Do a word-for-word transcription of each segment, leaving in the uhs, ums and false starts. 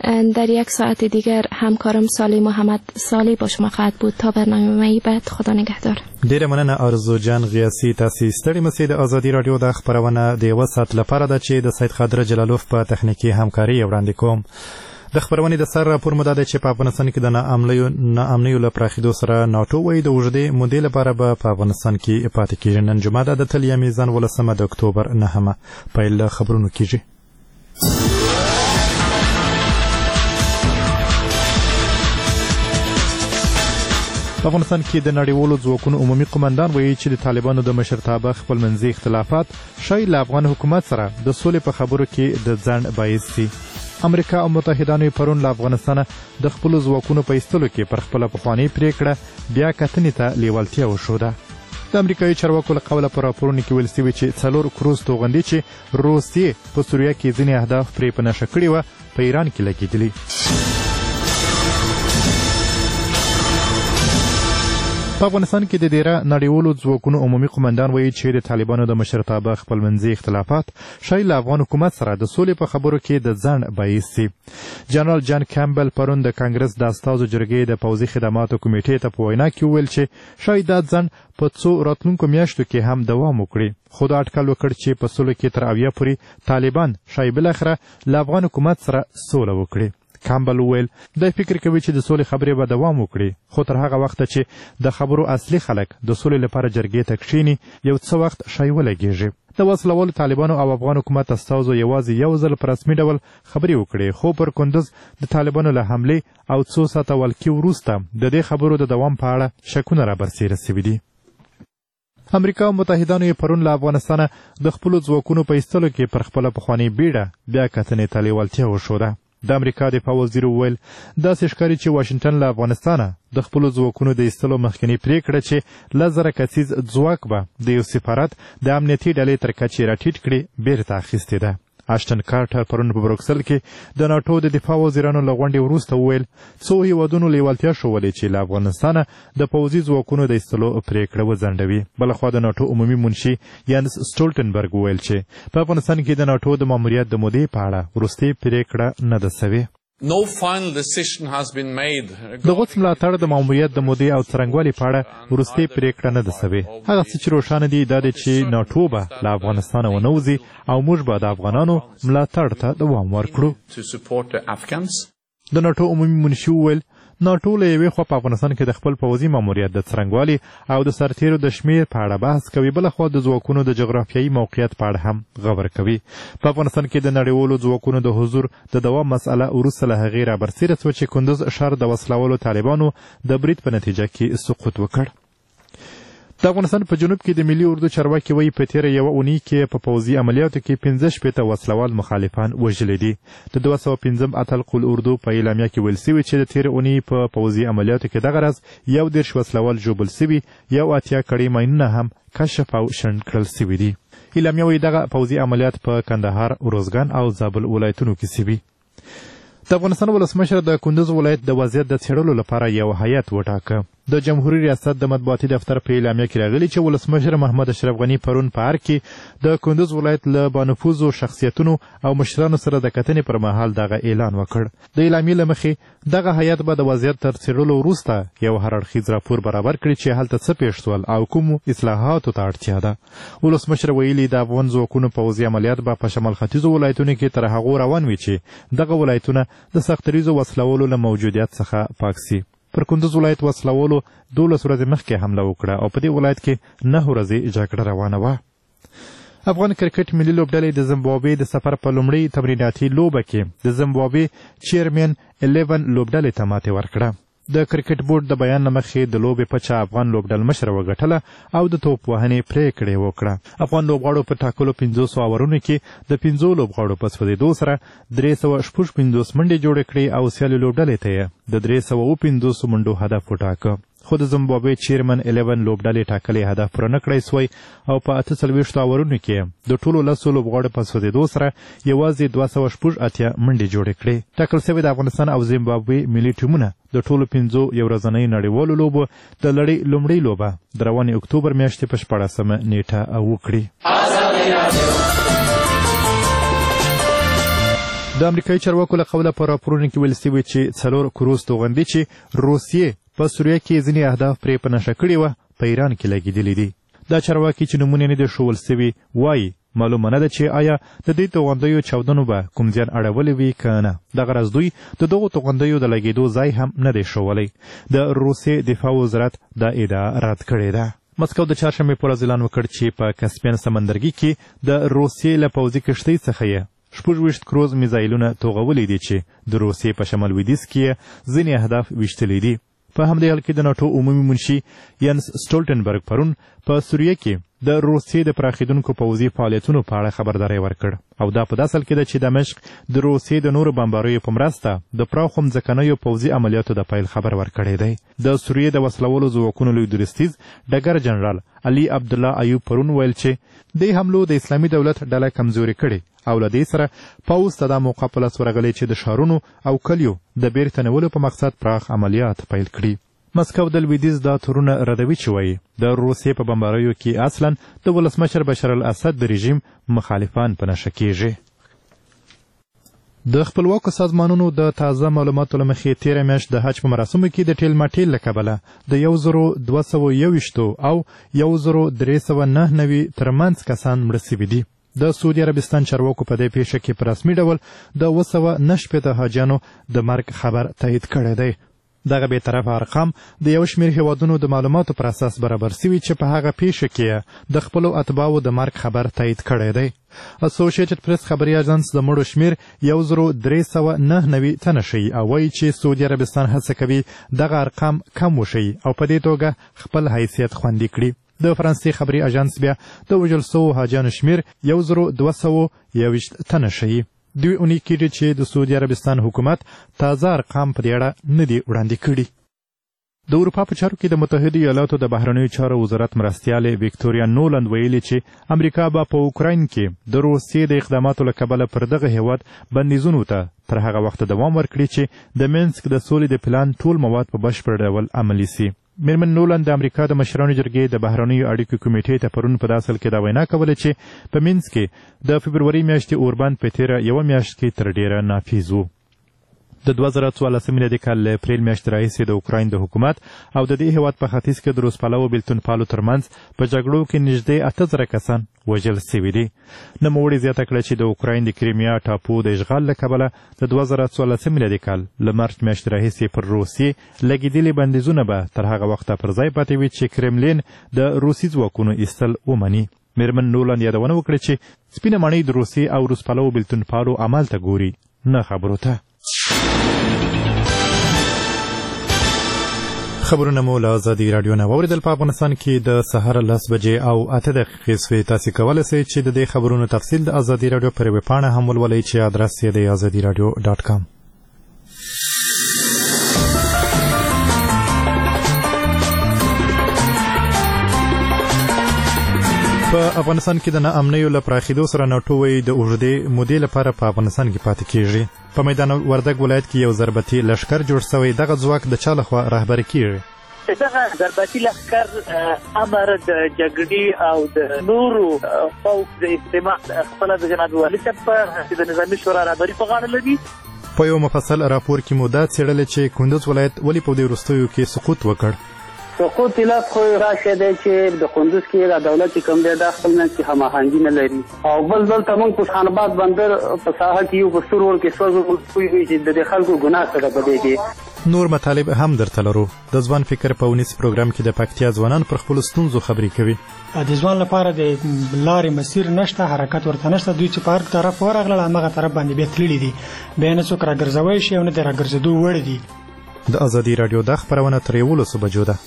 در یک ساعت دیگر همکارم سالی محمد سالی با شما خواهد بود. تا برنامه بعد، خدا نگهدار. ډیره مننه ارزو جان غیاسی. تاسو ستړي مسئ د ازادي رادیو د خبرونه د یو ساعت لپاره ده چې د سید قادر جلالوف په تخنیکی همکاري وړاندې کوم. د خبرونې د سر راپور مو دا دی چې په افغانستان کې د ناامنیو له پراخېدو سره ناټو وایي د اوږدې مودې لپاره به په افغانستان کې پاتې کېږي. نن جمعه ده، د تلیا میزان ولسمه د اکتوبر نهمه. پیل له خبرونو کېږي. په افغانستان کې د نړیوالو ځواکونو عمومي قومندان وایي چې د طالبانو د مشرتابه خپلمنځي اختلافات شاید له افغان حکومت سره د سولې په خبرو کې د ځنډ باعث شي. امریکا او متحدانو پرون له افغانستانه د خپلو ځواکونو په ایستلو کې پر خپله پخوانۍ پرېکړه بیا کتنې ته لیوالتیا وښوده. د امریکایي چارواکو له قوله په راپورونو کې ویل سوي چې څلور کروز توغندي چې روسیې په سوریه کې ځینې اهداف پرې په نښه کړي وه په ایران کې لګېدلي. په افغانستان کې د ډیره نړیوالو ځواکونو عمومي قومندان وایي چې د طالبانو د مشرتابه خپلمنځي اختلافات شاید له افغان حکومت سره د سولې په خبرو کې د ځنډ باعث شي. جنرال جان کیمبل پرون د کانګرس د استازو جرګې د پوځي خدماتو کمیټې ته په وینا کې وویل چې شاید دا ځنډ په څو راتلونکو میاشتو کې هم دوام وکړي، خو دا اټکل وکړ چې په سولو کې تر اویا پورې طالبان شاید بالاخره له افغان حکومت سره سوله وکړي. کامبل وویل دی فکر کوي چې د سولې خبرې به دوام وکړي، خو تر هغه وخته چې د خبرو اصلي خلک د سولې لپاره جرګې ته کښېني یو څه وخت شی ولګېږي. د وسلوالو طالبانو او افغان حکومت استازو یوازې یو ځل په رسمي ډول خبرې وکړې، خو پر کندوز د طالبانو له حملې او څو ساعته ولکې وروسته د دې خبرو د دوام په اړه شکونه رابرسېره سوي دي. امریکا او متحدانو یې پرون له افغانستانه د خپلو ځواکونو په ایستلو کې پر خپله پخوانۍ بیړه بیا کتنې ته لیوالتیا وښوده. د امریکا دفاع وزیر وویل داسې ښکاري چې واشنګټن له افغانستانه د خپلو ځواکونو د ایستلو مخکنۍ پرېکړه چې لس زره کسیز ځواک به د یو سفارت د امنیتي ډلې تر کچې راټیټ کړي بیرته اخیستې ده. اشټن کارټر پرون په بروکسل کې د ناټو د دفاع وزیرانو له غونډې وروسته وویل څو هیوادونو لیوالتیا ښودلې چې له افغانستانه د پوځي ځواکونو د ایستلو پرېکړه وځنډوي. بلخوا د ناټو عمومي منشي یانس سټولټنبرګ وویل چې په افغانستان کې د ناټو د ماموریت د مودې په اړه وروستۍ پرېکړه نه ده سوې. No final decision has been made. د غوڅ ملاتړ د ماموریت د مودې او څرنګوالي په اړه وروستۍ پرېکړه نه ده سوې. هغه څه چې روښانه دي دا دی چې ناټو به له افغانستانه ونه وځي او موږ به د افغانانو ملاتړ ته دوام ورکړو. د ناټو عمومي منشي وویل ناټو له یوې خوا په افغانستان کې د خپل پوځي ماموریت د څرنګوالي او د سرتیرو د شمیر په اړه بحث کوي، بلخوا د ځواکونو د جغرافیایي موقعیت په اړه هم غور کوي. په افغانستان کې د نړیوالو ځواکونو د حضور د دوام مسأله وروسته له هغې رابرسېره شوه چې کندوز ښار د وسلوالو طالبانو د برید په نتیجه کې سقوط وکړ. د افغانستان په جنوب کې د ملي اردو چارواکي وایي په تېره یوه اونۍ کې په پوځي عملیاتو کې پنځه شپېته وسلوال مخالفان وژلي دي. د دوه سوه پنځم اتل قل اردو په اعلامیه کې ویل سوي چې د تېرې اونۍ په پوځي عملیاتو کې دغه راز یو دېرش وسلوال ژوبل سوي، یو اتیا کړۍ ماینونه هم کشف او شنډ کړل سوي دي. اعلامیه وایي دغه پوځي عملیات په کندهار، روزګان او زابل ولایتونو کې سوي. د افغانستان ولسمشر د کندوز ولایت د وضعیت د څېړلو لپاره یو هیات وټاکه. د جمهوریت ریاست د مطبوعاتي دفتر په اعلامیه کې راغلي چې ولسمشر محمد اشرف غني پرون په ارګ کې د کندوز ولایت له بانفوذو شخصیتونو او مشرانو سره د کتنې پر مهال دغه اعلان وکړ. د اعلامیې له مخې دغه هیات به د وضعیت تر څېړلو وروسته یو هراړخیز راپور برابر کړي چې هلته څه پیښ سول او کومو اصلاحاتو ته اړتیا ده. ولسمشر ویلي د افغان ځواکونو پوځي عملیات به په شمال ختیځو ولایتونو کې تر هغو روان وي چې دغه ولایتونه د سختریزو وسلوالو له موجودیت څخه پاک سي. پر کندوز ولایت وسلوالو دولس ورځې مخکې حمله وکړه او په دې ولایت کې نهه ورځې جګړه روانه وه. افغان کرکټ ملي لوبډلې د زیمبابوې د سفر په لومړۍ تمریناتي لوبه کې د زیمبابوې چیرمن الیون لوبډلې ته ماتې ورکړه. د کرکټ بورډ د بیان له مخې د لوبې پچه افغان لوبډل مشره وګټله او د توپ وهنې پرېکړې وکړه. افغان لوبغاړو په ټاکلو پنځوسو اورونو کې د پنځو لوبغاړو په سوځېدو سره درې سوه شپږ پنځوس منډې جوړې کړې او سیالې لوبډلې ته یې د درې سوه اووه پنځوسو منډو هدف وټاکه. خو د زیمبابوې چیرمن الیون لوبډلې ټاکلی هدف پوره نه کړی سوی او په اته څلوېښتو اورونو کې د ټولو لسو لوبغاړو په سوځېدو سره یوازې دوه سوه شپږ اتیا منډې جوړې کړې. ټاکل سوي د افغانستان او زیمبابوې ملي ټیمونه د ټولو پنځو یو ورځنۍ نړیوالو لوبو د لړۍ لومړۍ لوبه د روانې اکتوبر میاشتې په شپاړسمه نیټه وکړي. د امریکایي چارواکو له قوله په راپورونو کې ویل سوي چې څلور کروز توغندي چې روسیې په سوریه کې ځینې اهداف پرې په نښه کړي وه په ایران کې لګېدلي دي. دا چارواکي چې نومونه نه دي ښوول سوي وایي معلومه نه ده چې آیا د دې توغندیو چاودنو به کوم زیان اړولی وي که نه. دغه راز دوی د دغو توغندیو د لګېدو ځای هم نه دی ښوولی. د روسیې دفاع وزارت دا ادعا رد کړې ده. مسکو د چهارشنبې په ورځ اعلان وکړ چې په کسپین سمندرګي کې د روسیې له پوځي کښتۍ څخه یې شپږ ویشت کروز میزایلونه توغولي دي چې د روسیې په شمال لویدیځ کې یې ځینې اهداف ویشتلي دي. په همدې حال کې د ناټو عمومي منشي ینس سټولټنبرګ پرون په سوریه کې د روسیې د پراخېدونکو پوځي فعالیتونو په اړه خبرداری ورکړ او دا په داسې حال کې ده چې دمشق د روسیې د نورو بمباریو په مرسته د پراخو مځکنیو پوځي عملیاتو د پیل خبر ورکړی دی. د سوریې د وسلولو ځواکونو لوی درستیز ډګر جنرال علي عبدالله ایوب پرون ویل چې دې حملو د اسلامي دولت ډله کمزوري کړې او له دې سره پوځ ته دا موقع په لاس ورغلی چې د ښارونو او کلیو د بیرته نیولو په مقصد پراخ عملیات پیل کړي. مسکو د لویدیځ دا تورونه ردوي چې وایي د روسیې په بمباریو کې اصلا د ولسمشر بشار الاسد د رژیم مخالفان په نښه کېږي. د خپلواکو سازمانونو د تازه معلوماتو له مخې تېره میاشت د حج په مراسمو کې د ټیل مټیل له کبله د یو زرو دوه سوه یوویشتو او یو زرو درې سوه نهه نوي ترمنځ کسان مړه سوي دي. د سعودي عربستان چارواکو په دې پیښه کې په رسمي ډول د اوه سوه نهه شپېته حاجیانو د مرګ خبر تایید کړی دی. دغه بې طرفه ارقام د یو شمېر هیوادونو د معلوماتو پر اساس برابر سوي چې په هغه پیښه کې د خپلو اتباعو د مرګ خبر تایید کړی دی. اسوسییټډ پریس خبري اژانس د مړو شمېر یو زرو درې سوه نهه نوي تنه ښیي او وایي چې سعودي عربستان هڅه کوي دغه ارقام کم وښیي او په دې توګه خپل حیثیت خوندي کړي. د فرانسې خبري اژانس بیا د وژل سوو حاجیانو شمېر یو زرو دوه سوه یوویشت تنه ښیي. دوی اونۍ کېږي چې د سعودي عربستان حکومت تازه ارقام په دې اړه نه دي وړاندې کړي. د اروپا په چارو کې د متحده ایالاتو د بهرنیو چارو وزارت مرستیالې ویکتوریا نولند ویلي چې امریکا به په اوکراین کې د روسیې د اقداماتو له کبله پر دغه هیواد بندیزونو ته تر هغه وخته دوام ورکړي چې د مینسک د سولې د پلان ټول مواد په بشپړ ډول عملي سي. میرمن نولند د امریکا د مشرانو جرګې د بهرنیو اړیکو کمیټې ته پرون په داسې حال کې دا وینا کوله چې په مینسک کې د فبروري میاشتې اوربند په تېره یوه میاشت کې تر ډېره نافذ و. د دوه زره څوارلسم میلادي کال له اپریل میاشتې راهیسې د اوکراین د حکومت او د دې هېواد په ختیځ کې د روسپالو بېلتونپالو ترمنځ په جګړو کې نږدې اته زره کسان وژل سوي دي. نوموړي زیاته کړه چې د اوکراین د کریمیا ټاپو د اشغال له کبله د دوه زره څوارلسم میلادي کال له مارچ میاشتې راهیسې پر روسیې لګېدلي بندیزونه به تر هغه وخته پر ځای پاتې وي چې کرملین د روسي ځواکونو ایستل ومني. میرمن نولند یادونه وکړه چې سپینه ماڼۍ د روسیې او روسپالو بېلتونپالو عمل ته ګوري نه خبرو ته. خبرونه مو له ازادي راډیو نه واورېدل. په افغانستان کې د سهار لس بجې او اته دقیقې سوې. تاسې کولی شئ چې د دې خبرونو تفصیل د ازادي راډیو پر ویب پاڼه هم ولولئ چې ادرس یې د ازادي راډیو ډاټ کام. په افغانستان کې د ناامنیو له پراخېدو سره ناټو وایي د اوږدې مودې لپاره په افغانستان کې پاتې کېږي. په میدان وردګ ولایت کې یو ضربتي لښکر جوړ شوی. دغه ځواک د چا لخوا رهبري کېږي؟ دغه ضربتي لښکر امر د جګړې او د نورو فوق د اجتماع خپله د جناب والي صاحب په د نظامي شورا رهبري په غاړه لري. په یو مفصل راپور کې مو دا څېړلې چې کندوز ولایت ولې په دې وروستیو کې سقوط وکړ. سقوط علت خو راشه دی چې د کندوز کې د دولت کوم دی دا خپل منځ کې هماهنګي نه لري او بل دلته موږ په خان آباد بندر په ساحه کې یو په سرور کې سوځو پوهېږي چې د خلکو ګناه څه ده په دې کې. نور مطالب هم درته لرو. د ځوان فکر په ونیس پروګرام کې د پکتیا ځوانان پر خپلو ستونزو خبرې کوي. د ځوان لپاره د لارې مسیر نشته، حرکت ورته نشته. دوی چې په هر طرف ورغلل همغه طرف باندې بیا تللي دي، بیا نه څوک راګرځوی شي او نه د راګرځېدو وړ دي. د ازادي راډیو دا خپرونه تر یولسو بجو ده.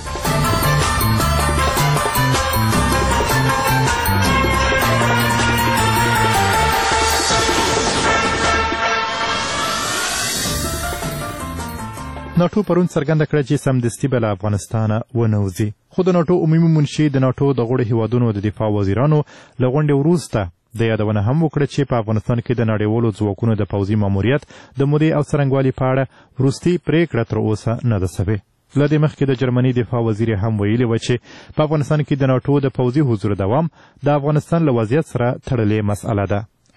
ناټو پرون څرګنده کړه چې سمدستي به له افغانستانه ونوځي. خو د ناټو عمومي منشي د ناټو د غړو هیوادونو د دفاع وزیرانو له غونډې وروسته د یادونه هم وکړه چې په افغانستان کې د نړیوالو ځواکونو د پوځي ماموریت د مودې او څرنګوالي په اړه وروستۍ پرېکړه تر اوسه نه ده سوې. له دې مخکې د جرمني دفاع وزیر هم ویلي و چې په افغانستان کې د ناټو د پوځي حضور دوام د افغانستان له وضعیت سره تړلې مسئله ده.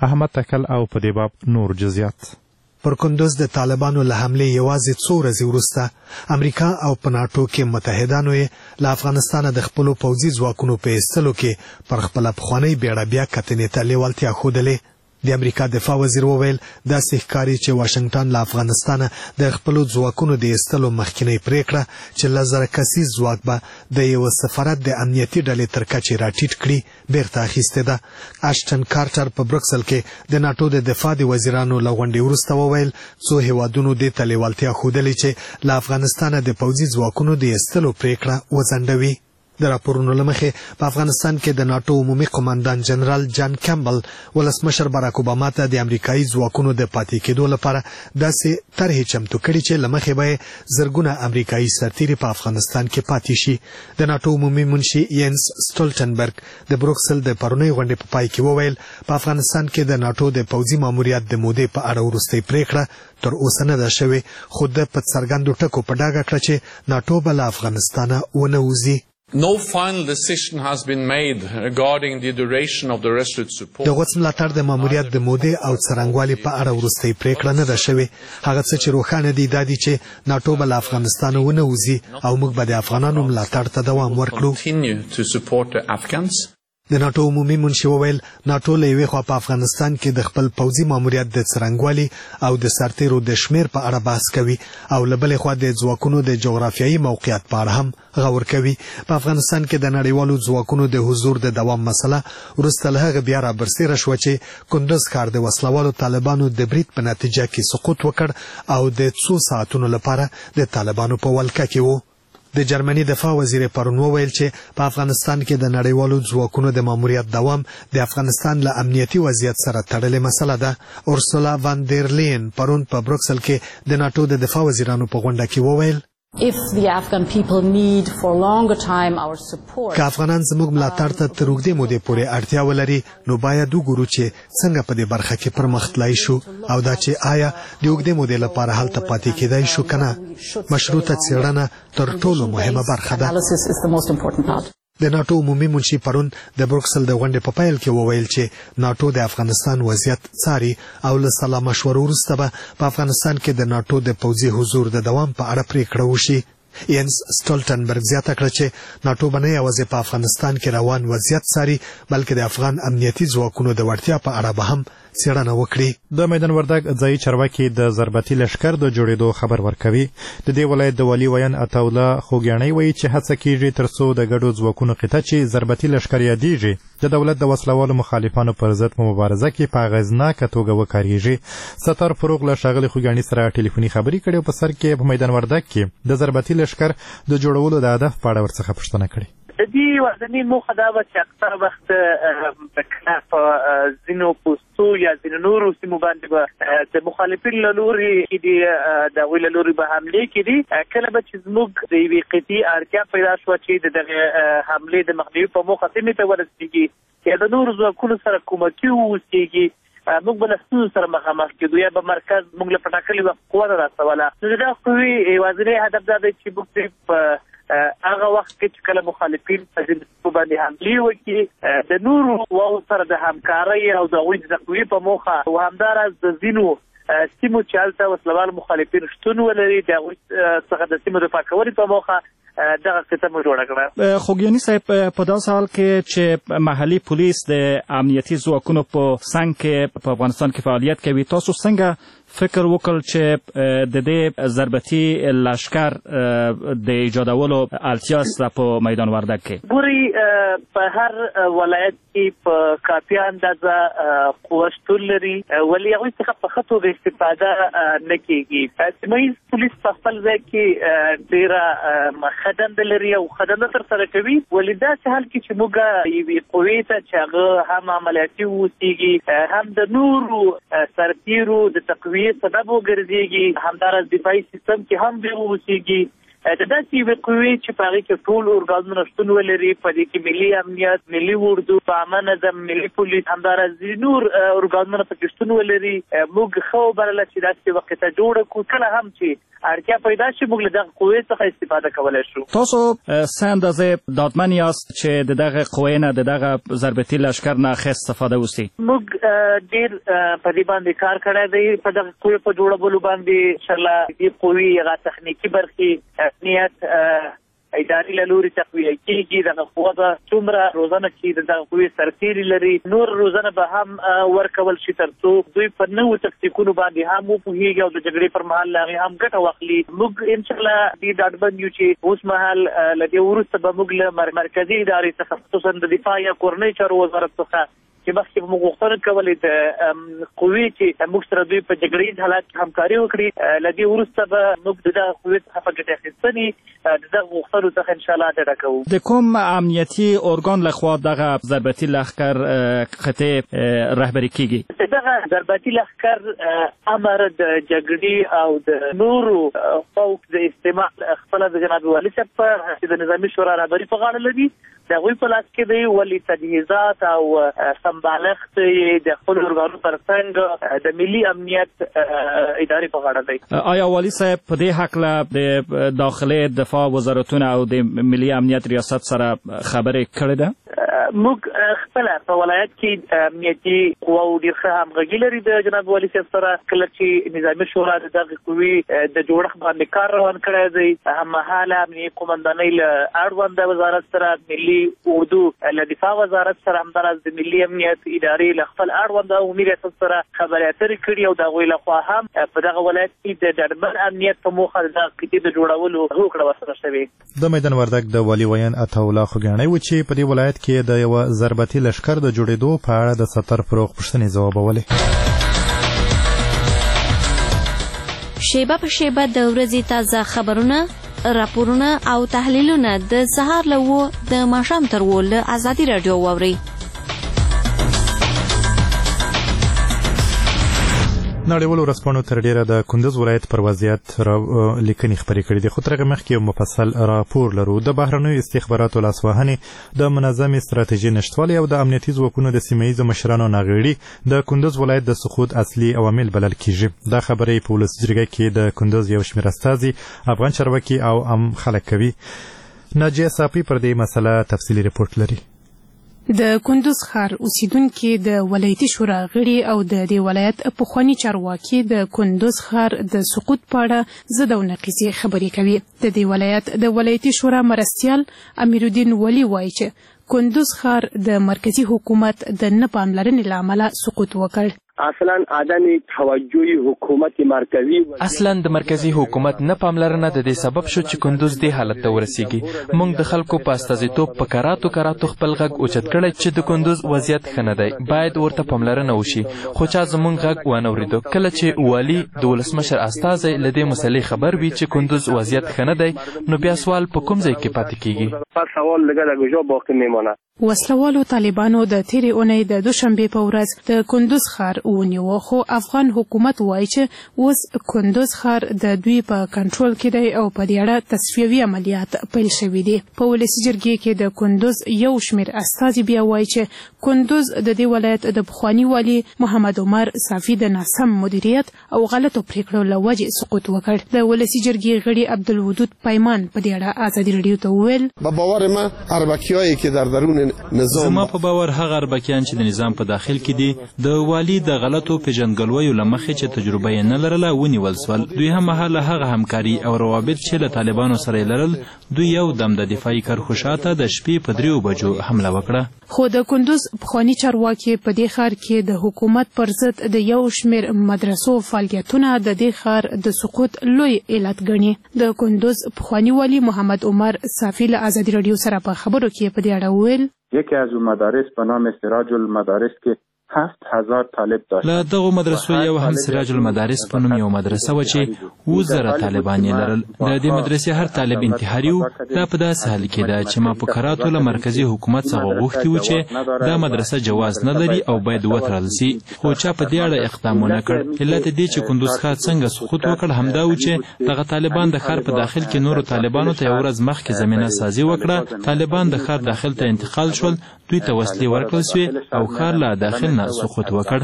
احمد تکل او په دې باب نور جزئیات. پر کندوز د طالبانو له حملې یوازې څو ورځې وروسته امریکا او په ناټو کې متحدانو یې له افغانستانه د خپلو پوځي ځواکونو په ایستلو کې پر خپله پخوانۍ بیړه بیا کتنې ته لیوالتیا ښودلې. د امریکا دفاع وزیر وویل داسې ښکاري چې واشنګټن له افغانستانه د خپلو ځواکونو د ایستلو مخکینۍ پریکړه چې لس زره کسیز ځواک به د یوه سفارت د امنیتي ډلې تر کچې راټیټ کړي بیرته اخیستې ده. اشټن کارټر په بروکسل کې د ناټو د دفاع د وزیرانو له غونډې وروسته وویل څو هیوادونو دې ته لیوالتیا ښودلې چې له افغانستانه د پوځي ځواکونو د ایستلو پریکړه وځنډوي. د راپورونو له مخې په افغانستان کې د ناټو عمومي قوماندان جنرال جان کیمبل ولسمشر باراک اوباما ته د امریکایي ځواکونو د پاتې کېدو لپاره داسې طرحې چمتو کړي چې له مخې به یې زرګونه امریکایي سرتیري په افغانستان کې پاتې شي. د ناټو عمومي منشي ینس سټولټنبرګ د بروکسل د پرونۍ غونډې په پای کې وویل په افغانستان کې د ناټو د پوځي ماموریت د مودې په اړه وروستۍ پریکړه تر اوسه نه ده شوې، خو د په څرګندو ټکو په ډاګه کړه چې ناټو به له افغانستانه ونه وځي. No final decision has been made regarding the duration of the resolute support. د غوڅ ملاتړ د ماموریت د مودې او څرنګوالي په اړه وروستۍ پریکړه نه ده شوې. هغه څه چې روښانه دي دا دي چې ناټو به له افغانستانه ونه وځي او موږ به د افغانانو ملاتړ ته دوام ورکړو. Continue to support the Afghans. د ناټو عمومي منشي وویل ناټو له یوې خوا په افغانستان کې د خپل پوځي ماموریت د څرنګوالي او د سرتیرو د شمیر په اړه بحث کوي او له بلې خوا د ځواکونو د جغرافیایي موقعیت په اړه هم غور کوي. په افغانستان کې د نړیوالو ځواکونو د حضور د دوام مسله وروسته له هغه بیا رابرسېره شوه چې کندوز ښار د وسلوالو طالبانو د برید په نتیجه کې سقوط وکړ او د څو ساعتونو لپاره د طالبانو په ولکه کې و. د جرمني دفاع وزیر پرون وویل چې په افغانستان کې د نړیوالو ځواکونو د ماموریت دوام د افغانستان له امنیتي وضعیت سره تړلې مسله ده. اورسولا وان دیر لین پرون په بروکسل کې د ناټو د دفاع وزیرانو په غونډه کې وویل If the Afghan people need for longer time our support. که افغانان زموږ ملاتړ ته تر اوږدې مودې پورې اړتیا ولري نو باید وګورو چې څنګه په دې برخه کې پرمخ تلای شو او دا چې آیا د اوږدې مودې لپاره هلته پاتې کېدای شو که نه. مشروطه څېړنه تر ټولو مهمه برخه ده. د ناټو عمومي منشي پرون د بروکسل د غونډې په پیل کې وویل چې ناټو د افغانستان وضعیت څاري او له سلا مشورو وروسته به په افغانستان کې د ناټو د پوځي حضور د دوام په اړه پریکړه وشي. ینس سټولټنبرګ زیاته کړه چې ناټو به نه یوازې په افغانستان کې روان وضعیت څاري بلکې د افغان امنیتي ځواکونو د وړتیا په اړه به هم څېړنه وکړي. د میدان وردګ ځایي چارواکي د ضربتي لښکر د جوړېدو خبر ورکوي. د دې ولایت د والي ویان عطاالله خوږیاڼی وایي چې هڅه کیږي تر څو د ګډو ځواکونو قطعه چې ضربتي لښکر یادیږي د دولت د وسلوالو مخالفانو پر ضد په مبارزه کې په اغېزناکه توګه وکارېږي. ستار فروغ له ښاغلي خوږیاڼي سره ټلیفوني خبرې کړې او په سر کې په میدان وردګ کې د ضربتي لښکر د جوړولو د هدف په اړه ورڅخه پوښتنه کړې. د دې ورځنۍ موخه دا وه چې اکثره وخت په ځینو پوستو یا ځینو نورو سیمو باندې به د مخالفینو له لورې چې دي د هغوی له لورې به حملې کېدي. کله به چې زموږ د یوې قطعې اړتیا پیدا شوه چې د دغې حملې د مخنیوي په موخه سیمې ته ورسېږي یا د نورو ځواکونو سره کومکي واوسېږي موږ به له ستونزو سره مخامخ کېدو یا به مرکز موږ له په ټاکلي وخت قوه نه راسوله. نو د دغه قوې یوازینی هدف دا دی چې موږ په هغه وخت کې چې کله مخالفین په ځینو باندې حملې وکړي د نورو قواو سره د همکارۍ او د هغوی د تقویې په موخه او همداراز د ځینو سیمو چې هلته وسلوال مخالفین شتون ولري د هغوی څخه د سیمو دفاع کولو په موخه دغه قطعه مو جوړه کړه. خوږیاڼي صاحب په داسې حال کې چې محلي پولیس د امنیتي ځواکونو په څنګ کې په افغانستان کې فعالیت کوي تاسو څنګه فکر وکړ چې د دې ضربتي لښکر د ایجادولو اړتیا شته په میدان وردګ کې؟ ګورئ په هر ولایت کې په کافي اندازه قوه شتون لري ولې هغوی څخه په ښه توګه استفاده نه کېږي. سیمه ییز پولیس په خپل ځای کې ډېره ښه دنده لري او ښه دنده ترسره کوي ولې داسې حال کې چې موږ یوې قوې ته چې هغه هم عملیاتي واوسېږي هم د نورو سرتیرو د تقویې سبب وګرځېږي همداراز دفاعي سیستم کې هم بیا واوسېږي د داسې یوې قوې چې په هغې کې ټول ارګانونه شتون ولري، په دې کې ملي امنیت، ملي اردو، عامه نظم، ملي پولیس، همداراز نور ارګانونه پکې شتون ولري. موږ ښه وبلله چې داسې وخت ته جوړه کړو، کله هم چې اړتیا پیدا شي موږ له دغه قوې څخه استفاده کولی شو. تاسو څه اندازې ډاډمن یاست چې د دغه قوې نه د دغه ضربتي لښکر نه ښه استفاده وسي؟ موږ ډېر په دې باندې کار کړی دی، په دغه قوې په جوړولو باندې انشاءالله دې قوې هغه تخنیکي برخې، امنیت، اداري له لوري تقویه کېږي. دغه قوه به څومره روزنه چې د دغه قوې سرتېري لري، نور روزنه به هم ورکول شي تر څو دوی په نوو تکتیکونو باندې هم وپوهېږي او د جګړې پر مهال له هغې هم ګټه واخلي. موږ انشاءالله دې ډاډمن یو چې اوس مهال له دې وروسته به موږ له مرکزي ادارې څخه خصوصا د دفاع یا کورنۍ چارو وزارت څخه چې مخکې موږ غوښتنه کولې د قوې چې موږ سره دوی په جګړیز حالات کې همکاري وکړي، له دې وروسته به موږ د دغه قوې څخه په ګټې اخیستنې د دغه غوښتنو څخه انشاءالله ډډه کوو. د کوم امنیتي ارګان لخوا دغه ضربتي لښکر قطعې رهبري کیږي؟ دغه ضربتي لښکر امر د جګړې او د نورو فوق د استعمال خپله د جناب والي صاحب په د نظامي شورا رهبري په غاړه لري. د هغوی په لاس کې دی، ولې تجهیزات او سمبالښت یې د خپلو ارګانو تر څنګ د ملي امنیت ادارې په غاړه دی. آیا والي صاحب په دې هکله د داخلي دفاع وزارتونه او د ملي امنیت ریاست سره خبرې کړې ده؟ موږ خپله په ولایت کې امنیتي قواو ډېر ښه همغږي لري د جناب والي صاحب سره. کله چې نظامي شورا د دغې قوې د جوړښت باندې کار روان کړی دی، هممهاله امنیتي قومندانۍ له اړونده وزارت سره، ملي اردو له دفاع وزارت سره، همداراز د ملي امنیت ادارې له خپل اړونده عمومي ریاست سره خبرې اترې کړي او د هغوی لخوا هم په دغه ولایت کې د ډاډمن امنیت په موخه د دغه قطعې د جوړولو هوکړه ورسره شوې. د میدان وردګ د والي ویان عطاالله خوږیاڼی و چې په دې ولایت کې د یوه ضربتي لښکر د جوړېدو په اړه د سفیر فروغ پوښتنې ځوابولې. شیبه په شیبه د ورځې تازه خبرونه، راپورونه او تحلیلونه د سهار له اوو د ماښام تر اوو له ازادي راډیو واورئ. نړیوالو ورځپاڼو تر ډیره د کندز ولایت پر وضعیت لیکنې خپرې کړې دي، خو تر هغه مخکې یو مفصل راپور لرو. د بهرنیو استخباراتو لاسوهنې، د منظمې ستراتیژۍ نشتوالی او د امنیتي ځواکونو د سیمه ییزو مشرانو ناغېړي د کندز ولایت د سقوط اصلي عوامل بلل کیږي. دا خبرې په ولس جرګه کې د کندز یو شمېر استازي، افغان چارواکي او عام خلک کوي. ناجیه صافي پر دې مسله تفصیلي رپورټ لري. د کندوز ښار اوسیدونکو د ولایتي شورا غړي او د دې ولایت پخوانی چارواکي د کندوز ښار د سقوط په اړه زده او نقیصې خبرې کوي. د دې ولایت د ولایتي شورا مرستیال امیرالدین ولی وایي چې کندوز ښار د مرکزی حکومت د نه پاملرنې له امله سقوط وکړ. اصلا عدم توجه حکومت مرکزی اصلا د مرکزی حکومت نه پاملرنه د دې سبب شو چې کندوز دې حالت ته ورسیږي. موږ د خلکو په استازیتوب په کراتو کراتو خپل غږ اوچت کړی چې د کندوز وضعیت ښه نه دی، باید ورته پاملرنه وشي، خو چا زموږ غږ وانه اورېدو. کله چې والي د ولسمشر استازی له دې مسلې خبر وي چې کندوز وضعیت ښه نه دی، نو بیا سوال په کوم ځای کې پاتې کیږي؟ سوال لږه د ګوجو باقي میمونه. وسلوالو طالبانو د تیرې اونۍ د دوشنبې په ورځ د کندوز ښار ونیو، خو افغان حکومت وایي چې اوس کندوز ښار د دوی په کنټرول کې دی او په دې اړه تصفیوي عملیات پیل شوي دي. په ولسي جرګې کې د کندوز یو شمېر استازي بیا وایي چې کندوز د دې ولایت د پخواني والي محمد عمر صافي د ناسم مدیریت او غلطو پریکړو له وجې سقوط وکړ. د ولسي جرګې غړي عبدالودود پیمان په دې اړه ازادي راډیو ته وویل: په باور ما اربکیایی که در درون نظام، زما په باور هغه اربکیان چې د نظام په داخل کې دي د والی د غلطو پیژندګلویو له مخې چې تجربه یې نه لرله ونیول سول. دوی هم مهاله هغه همکاري او روابط چې له طالبانو سره یې لرل، دوی یو دم د دفاعي کرښو ته د شپې په دریو بجو حمله وکړه. خو د کندوز پخوانی چارواکي په دې ښار کې د حکومت پر ضد د یو شمېر مدرسو فعالیتونه د دې ښار د سقوط لوی علت ګڼي. د کندوز پخوانی والي محمد عمر صافي له ازادي راډیو سره په خبرو کې په دې اړه وویل: یکی از اون مدارس به نام سراج المدارس که هفت هزار طالب داشت. له دغه مدرسو یو هم سراج المدارس په نوم یو مدرسه و چې اووه زره طالبان یې لرل. د دې مدرسې هر طالب انتحاري و. دا په داسې حال کې ده چې ما په کراتو له مرکزي حکومت څخه غوښتي و چې دا مدرسه جواز نه لري او باید وتړل سي، خو چا په دې اړه اقدام ونه کړ. علت دې چې کندوز ښار څنګه سقوط وکړ همدا و چې دغه طالبان د ښار په داخل کې نورو طالبانو ته یو ورځ مخکې زمینه سازي وکړه. طالبان د ښار داخل ته انتقال شول، دوی ته وسلې ورکړل سوې او ښار له داخل نه سقوط وکړ.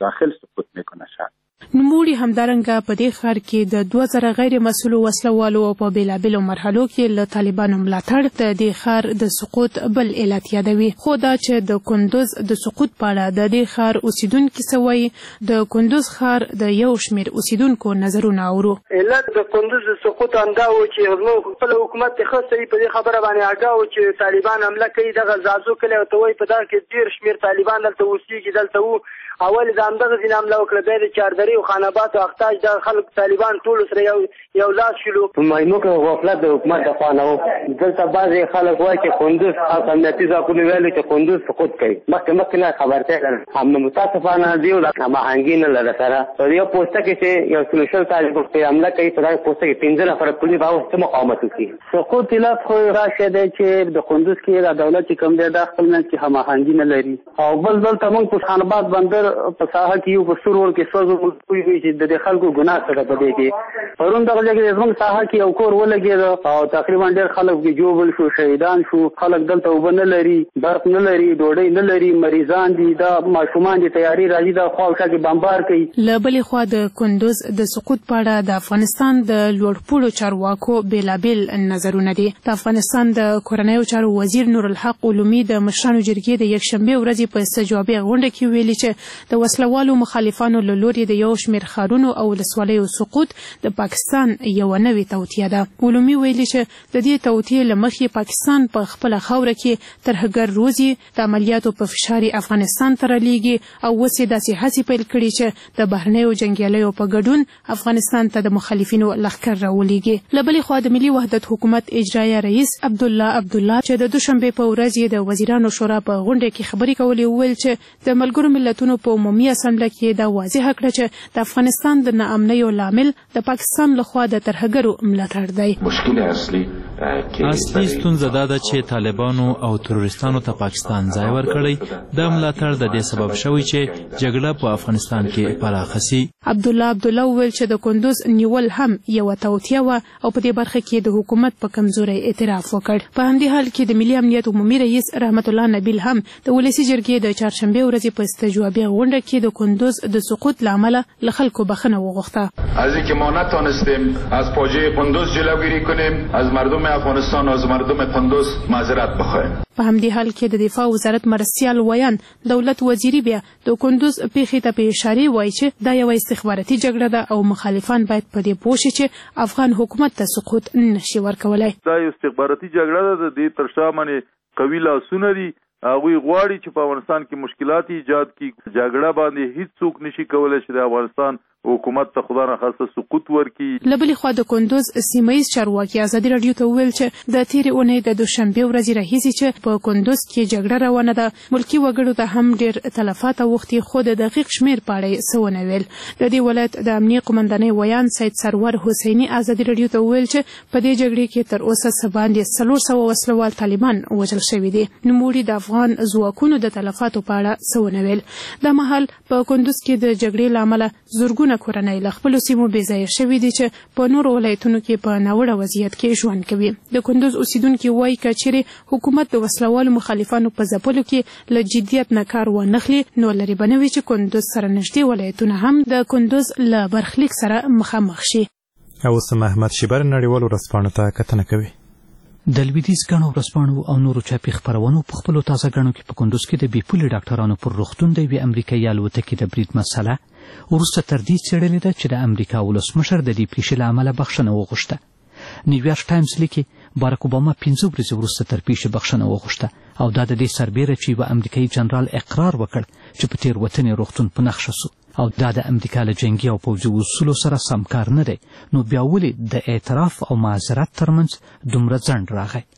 نوموړي همدارنګه په دې ښار کې د دوه زره غیر مسؤلو وسلوالو او په بېلابېلو مرحلو کې له طالبانو ملاتړ د دې ښار د سقوط بل علت یادوي. خو دا چې د کندوز د سقوط په اړه د دې ښار اوسیدونکي څه وایي، د کندوز ښار د یو شمېر اوسیدونکو نظرونه اورو. علت د کندوز د سقوط همدا و چې زموږ خپل حکومت یې ښه صحیح په دې خبره باندې آګاه و چې طالبان حمله کوي. دغه زازو کلی ورته وایي په دغه کې ډېر شمېر طالبان دلته اوسېږي. دلته و اول د همدغه ځینې حمله وکړه، بیا د چاردرې او خاناباد او اختاج دغه خلک طالبان ټولو سره یو یو لاس شولو. په مایمو کې غفلت د حکومت د خوا نه و. دلته بعضې خلک وایي چې کندوز خاص امنیتي ځواکونو ویلي چې کندوز سقوط کوي. مخکې مخکې نه خبرتیا لرل. همنه متاسفانه دې هماهنګي نه لرله سره. په یو پوسته کې چې یو سلو شل طالبان پرې حمله کوي، په دغه پوسته کې پنځه نفره پولیس به څه مقاومت وکړي. سقوط علت خو راشی دی چې د کندوز کې د دولت چې کوم دی دا خپل منځ کې هماهنګي نه لري. او بل دلته موږ په خاناباد بندر په ساحه کې یو په سرور کې سوځو پوهېږي چې د خلکو ګناه څه ده په دې کې. پرون دغه ځای کې زموږ ساحه کې یو کور ولګېد او تقریبا ډېر خلک پکې جوبل شو، شهیدان شو. خلک دلته اوبه نه لري، برق نه لري، ډوډۍ نه لري، مریضان دي، دا ماشومان دي تیاري راځي دا خوا او شا کې بمبار کوي. له بلې خوا د کندوز د سقوط په اړه د افغانستان د لوړپوړو چارواکو بېلابېل نظرونه دي. د افغانستان د کورنیو چارو وزیر نورالحق علومي د مشرانو جرګې د یکشنبې ورځې په استجوابي غونډه کې ویلي چې د وسلوالو مخالفانو له لوري د یو شمېر ښارونو او ولسوالیو سقوط د پاکستان یوه نوې توطیه ده. علومي ویلي چې د دې توطیې له مخې پاکستان په خپله خاوره کې ترهګر روزي، د عملیاتو په فشار افغانستان ته رالېږي او اوس یې داسې هڅې پیل کړي چې د بهرنیو جنګیالیو په ګډون افغانستان ته د مخالفینو لښکر راولېږي. له بلې خوا د ملي وحدت حکومت اجرایه رئیس عبدالله عبدالله چې د دوشنبې په ورځ یې د وزیرانو شورا په غونډه کې خبرې کولې وویل چې د ملګرو ملتونو په عمومي اسامبله کې دا واضح کړه چې د افغانستان د ناامنیو لامل د پاکستان لخوا د ترهګرو ملاتړ دی. اصلي ستونزه دا ده چې طالبانو او تروریستانو ته پاکستان ځای ورکړی. دا ملاتړ د دې سبب شوی چې جګړه په افغانستان کې پراخه سي. عبدالله عبدالله وویل چې د کندوز نیول هم یوه توطیه وه او په دې برخه کې د حکومت په کمزورۍ اعتراف وکړ. په همدې حال کې د ملي امنیت عمومي رئیس رحمت الله نبیل هم د ولسي جرګې د چهارشنبې ورځې په استجوابي غونډه کې د کندوز د سقوط له امله له خلکو بخښنه وغوښته. از اینکه ما نتوانستیم از فاجعه کندوز جلوگیری کنیم، از مردم افغانستان و از مردم کندوز معذرت بخواهیم. په همدې حال کې د دفاع وزارت مرستیال ویان دولت وزیری بیا د کندوز پیښې ته په اشارې وایي چې دا یوه استخباراتي جګړه ده او مخالفان باید په دې پوه شي چې افغان حکومت ته سقوط نشي ورکولی. دا یو استخباراتي جګړه ده، د دې تر شا باندې قوي لاسونه دي. هغوی غواړي چې په افغانستان کې مشکلات ایجاد کړي. جګړه باندې هیڅ څوک نشي کولی چې د افغانستان حکومت ته خدا نخواسته سقوط ورکړي. له بلې خوا د کندوز سیمه ییز چارواکي ازادي راډیو ته وویل چې د تېرې اونۍ د دوشنبې ورځې راهیسې چې په کندوز کې جګړه روانه ده، ملکي وګړو ته هم ډېر تلفات اوښتي، خو د دقیق شمېر په اړه یې څه ونه ویل. د دې ولایت د امنیې قمندانۍ ویان سید سرور حسیني ازادي راډیو ته وویل چې په دې جګړې کې تر اوسه څه باندې څلور سوه وسلوال طالبان وژل شوي دي. نوموړي د افغان ځواکونو د تلفاتو په اړه څه ونه ویل. دا مهال په کندوز کې د جګړې له امله زرګونه کورنۍ له خپلو سیمو بې ځایه شوي دي چې په نورو ولایتونو کې په ناوړه وضعیت کې ژوند کوي. د کندوز اوسیدونکي وایي که چیرې حکومت د وسلوالو مخالفانو په ځپلو کې له جدیت نه کار وانخلي، نو لرې به نه وي چې کندوز سره نږدې ولایتونه هم د کندوز له برخلیک سره مخامخ شي. اوس محمد شیبر نړیوالو ورځپاڼو ته کتنه کوي. د لویدیځ ګڼو ورځپاڼو او نورو چاپي خپرونو په خپلو تازه ګڼو کې په کندوز کې د بې پولې ډاکټرانو پر روغتون د یوې امریکایي الوتکې د برید مسله وروسته تر دې څېړلې ده چې د امریکا ولسمشر د دې پیښې له امله بخښنه وغوښته. نیویارک ټایمز لیکي باراک اوباما پنځه ورځې وروسته تر پیښې بخښنه وغوښته او دا د دې سربیره چې یوه امریکایي جنرال اقرار وکړ چې په تېروتنې روغتون په نښه سو او دا د امریکا له جنګي او پوځي اصولو سره سمکار نه دی، نو بیا ولې د اعتراف او معذرت ترمنځ دومره ځنډ راغی؟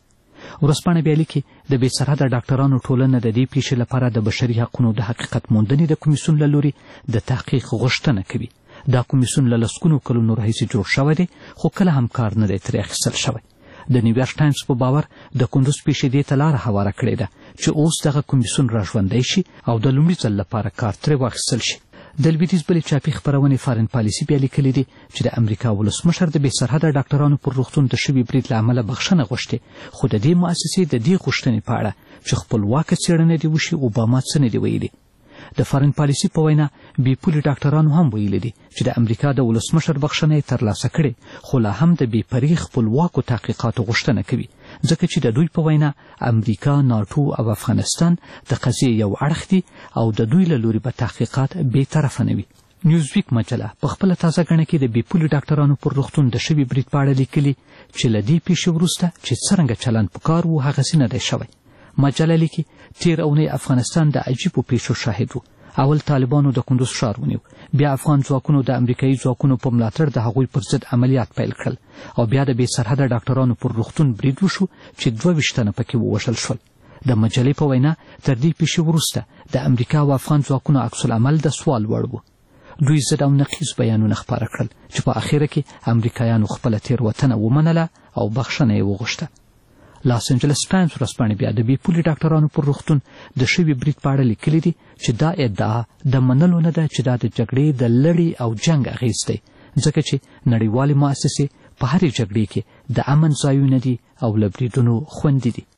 ورځپاڼه بیا لیکي د بې سرحده ډاکټرانو ټولنه د دې پیښې لپاره د بشري حقونو د حقیقت موندنې د کمیسیون له لوري د تحقیق غوښتنه کوي. دا کمیسیون له لسګونو کلونو راهیسې جوړ شوی دی خو کله هم کار نه دی ترې اخیستل شوی. د نیویارک ټایمز په باور د کندوز پیښې دې ته لاره هواره کړې ده چې اوس دغه کمیسیون راژوندی شي او د لومړي ځل لپاره کار ترې واخیستل شي. د لویدیځ بلې چاپي خپرونې فارن پالیسي بیا لیکلي دي چې د امریکا ولسمشر د بې سرحده ډاکټرانو پر روغتون د شوي برید له امله بخښنه غوښتې، خو د دې مؤسسې د دې غوښتنې په اړه چې خپلواکه څېړنه دې وشي اوباما څه نه دي ویلي. د فارن پالیسي په وینا بې پولې ډاکټرانو هم ویلي دي چې د امریکا د ولسمشر بخښنه یې ترلاسه کړې، خو لا هم د بې پرې خپلواکو تحقیقاتو غوښتنه کوي، ځکه چې د دوی په وینا امریکا، ناټو او افغانستان د قضیې یو اړخ دي او د دوی له لوري به تحقیقات بې طرفه نه وي. نیوزویک مجله په خپله تازه ګڼه کې د بې پولې ډاکټرانو پر روغتون د شوي برید په اړه لیکلي چې له دې پیښې وروسته چې څرنګه چلند پکار و هغسې نه دی شوی. مجله لیکي تېر اونۍ افغانستان د عجیبو پیښو شاهد و. اول طالبانو د کندوز ښار ونیو، بیا افغان ځواکونو د امریکایي ځواکونو په ملاتړ د هغوی پر ضد عملیات پیل کړل او بیا د بې سرحده ډاکټرانو پر روغتون برید وشو چې دوه ویشت تنه پکې ووژل شول. د مجلې په وینا تر دې پیښې وروسته د امریکا او افغان ځواکونو عکس العمل د سوال وړ و. دوی ضد او نقیض بیانونه خپاره کړل چې په اخره کې امریکایانو خپله تېروتنه ومنله او بخښنه یې وغوښته. لاس انجلس ټایمز ورځپاڼې بیا د بې پولې ډاکټرانو پر روغتون د شوي برید په اړه لیکلي دي چې دا ادعا د منلو نه ده چې دا د جګړې د لړۍ او جنګ اغېز دی، ځکه چې نړیوالې مؤسسې په هرې جګړې کې د امن ځایونه دي او له بریدونو خوندي دي.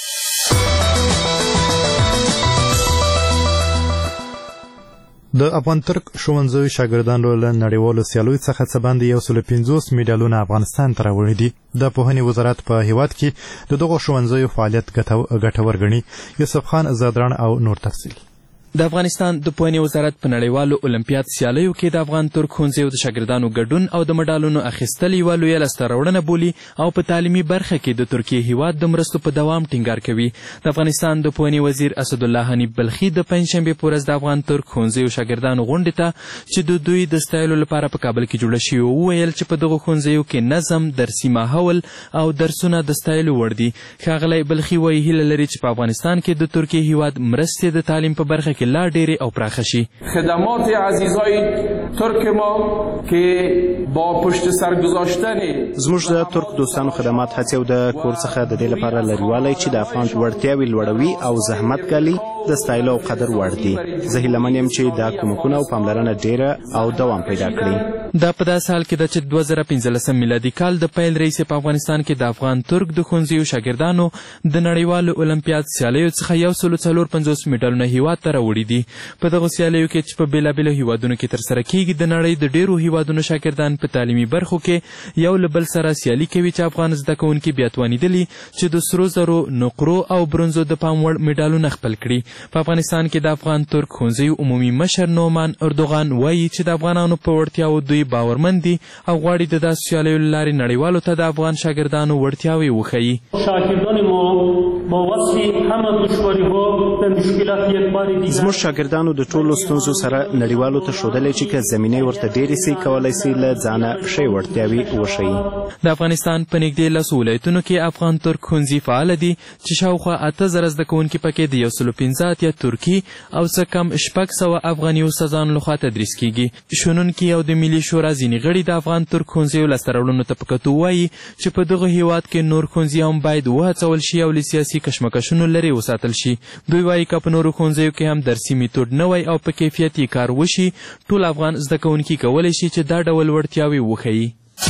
د افغان ترک ښوونځیو شاګردانو له نړیوالو سیالیو څخه څه باندې یو سل پنځوس میډالونه افغانستان ته راوړي دي. د پوهنې وزارت په هیواد کې د دغو ښوونځیو فعالیت ګټور ګڼي. یوسف خان زادران او نور تفصیل. د افغانستان د پوهنې وزارت په نړیوالو اولمپیاد سیالیو کې د افغان ترک ښوونځیو د شاګردانو ګډون او د مډالونو اخیستل یوه لویه لاسته راوړنه بولي او په تعلیمي برخه کې د ترکیې هیواد د مرستو په دوام ټینګار کوي. د افغانستان د پوهنې وزیر اسدالله حنیف بلخي د پنجشنبې په ورځ د افغان ترک ښوونځیو شاګردانو غونډې ته چې د دوی د ستایلو لپاره په کابل کې جوړه شوې وویل چې په دغو ښوونځیو کې نظم، درسي ماحول او درسونه د ستایلو وړ دي. ښاغلی بلخي وایي هیله لري چې په افغانستان کې د ترکیې هیواد مرستې د تعلیم په برخه کې لا ډېرې او پراخه شي. خدمات عزیزای ترک ما که با پشت سر گذاشتن زموږ د ترک دوستانو خدمات هڅې او د کور څخه د دې لپاره لرېوالی چې د افغان وړتیاوې لوړوي او زحمت ګالي د ستایلو او قدر وړ دي. زه هیله من یم چې دا کومکونه او پاملرنه ډېره او دوام پیدا کړي. دا په داسې حال کې ده چې دوه زره پنځلسم میلادي کال د پیل رئیس په افغانستان کې د افغان ترک د ښوونځیو شاګردانو د نړیوالو اولمپیاد سیالیو څخه یو سل څلور پنځوس میډالونه هیواد ته راوړي دي. په دغو سیالیو کې چې په بېلابېلو هیوادونو کې ترسره کیږي د نړۍ د ډېرو هیوادونو شاګردان په تعلیمي برخو کې یو له بل سره سیالي کوي چې افغان زده کوونکي بیا توانېدلي چې د سرو زرو، نقرو او برونزو د پام وړ میډالونه خپل کړي. په افغانستان کې د افغان ترک ښوونځیو عمومي مشر نومان اردوغان وایي چې د افغانانو په وړتیاو دوی باورمند دي او غواړي د داسې سیالیو له لارې نړیوالو ته د افغان شاګردانو وړتیاوې وښیي. زموږ شاګردانو د ټولو ستونزو سره نړیوالو ته ښودلی چې که زمینې ورته ډېرې سي کولی سي له ځانه ښې وړتیاوې وښیي. د افغانستان په نږدې لسو ولایتونو کې افغان ترک ښوونځي فعاله دي چې شاوخوا اته زره زده کوونکي پکې د یو سلو پنځه اتیا ترکي او څه کم شپږ سوه افغاني استادانو لخوا تدریس کیږي. شنونکي او د ملي شورا ځینې غړي د افغان ترک ښوونځیو لاسته راوړنو ته په کتو وایي چې په دغه هیواد کې نور ښوونځي هم باید وهڅول شي او له سیاسي کشمکشونو لرې وساتل شي. دوی وایي که په نورو ښوونځیو کې هم درسي میتود نوی او په کیفیت یې کار وشي ټول افغان زده کوونکي کولی شي چې دا ډول وړتیاوې وښیي.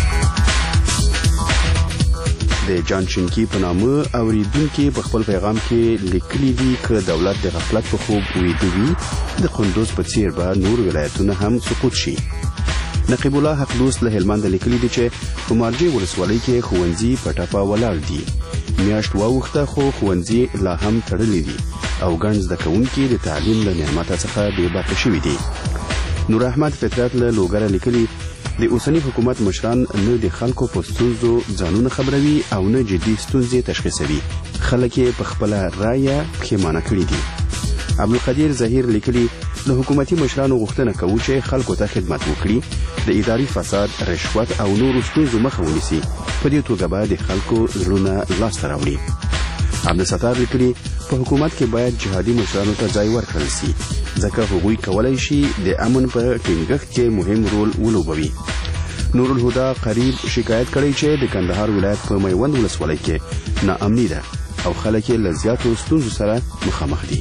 د جان چینکي په نامه اوریدونکي په خپل پیغام کې لیکلي دي که دولت د غفلت په خوب ویده وي د کندوز په څیر به نور ولایتونه هم سقوط شي. نقیب الله حق دوست له هلمند لیکلي دي چې په مارجې ولسوالۍ کې ښوونځي په ټپه ولاړ دي. میاشت واوښته خو ښوونځي لا هم تړلي دي او ګڼ زده کوونکي د تعلیم له نعمته څخه بې برخې شوي دي. نور احمد فطرت له لوګره لیکلي د اوسني حکومت مشران نه د خلکو په ستونزو ځانونه خبروي او نه جدي ستونزې تشخیصوي. خلک یې په خپله رایه پښیمانه کړي دي. عبدالقدیر ظهیر لیکلي له حکومتي مشرانو غوښتنه کوو چې خلکو ته خدمت وکړي، د اداري فساد، رشوت او نورو ستونزو مخه ونیسي. په دې توګه به د خلکو زړونه لاسته راوړي. عبدالستار لیکلي په حکومت کې باید جهادي مشرانو ته ځای ورکړل شي ځکه هغوی کولی شي د امن په ټینګښت کې مهم رول ولوبوي. نور الهدى قریب شکایت کړی چې د کندهار ولایت په میوند ولسوالۍ کې ناامني ده او خلک یې له زیاتو ستونزو سره مخامخ دي.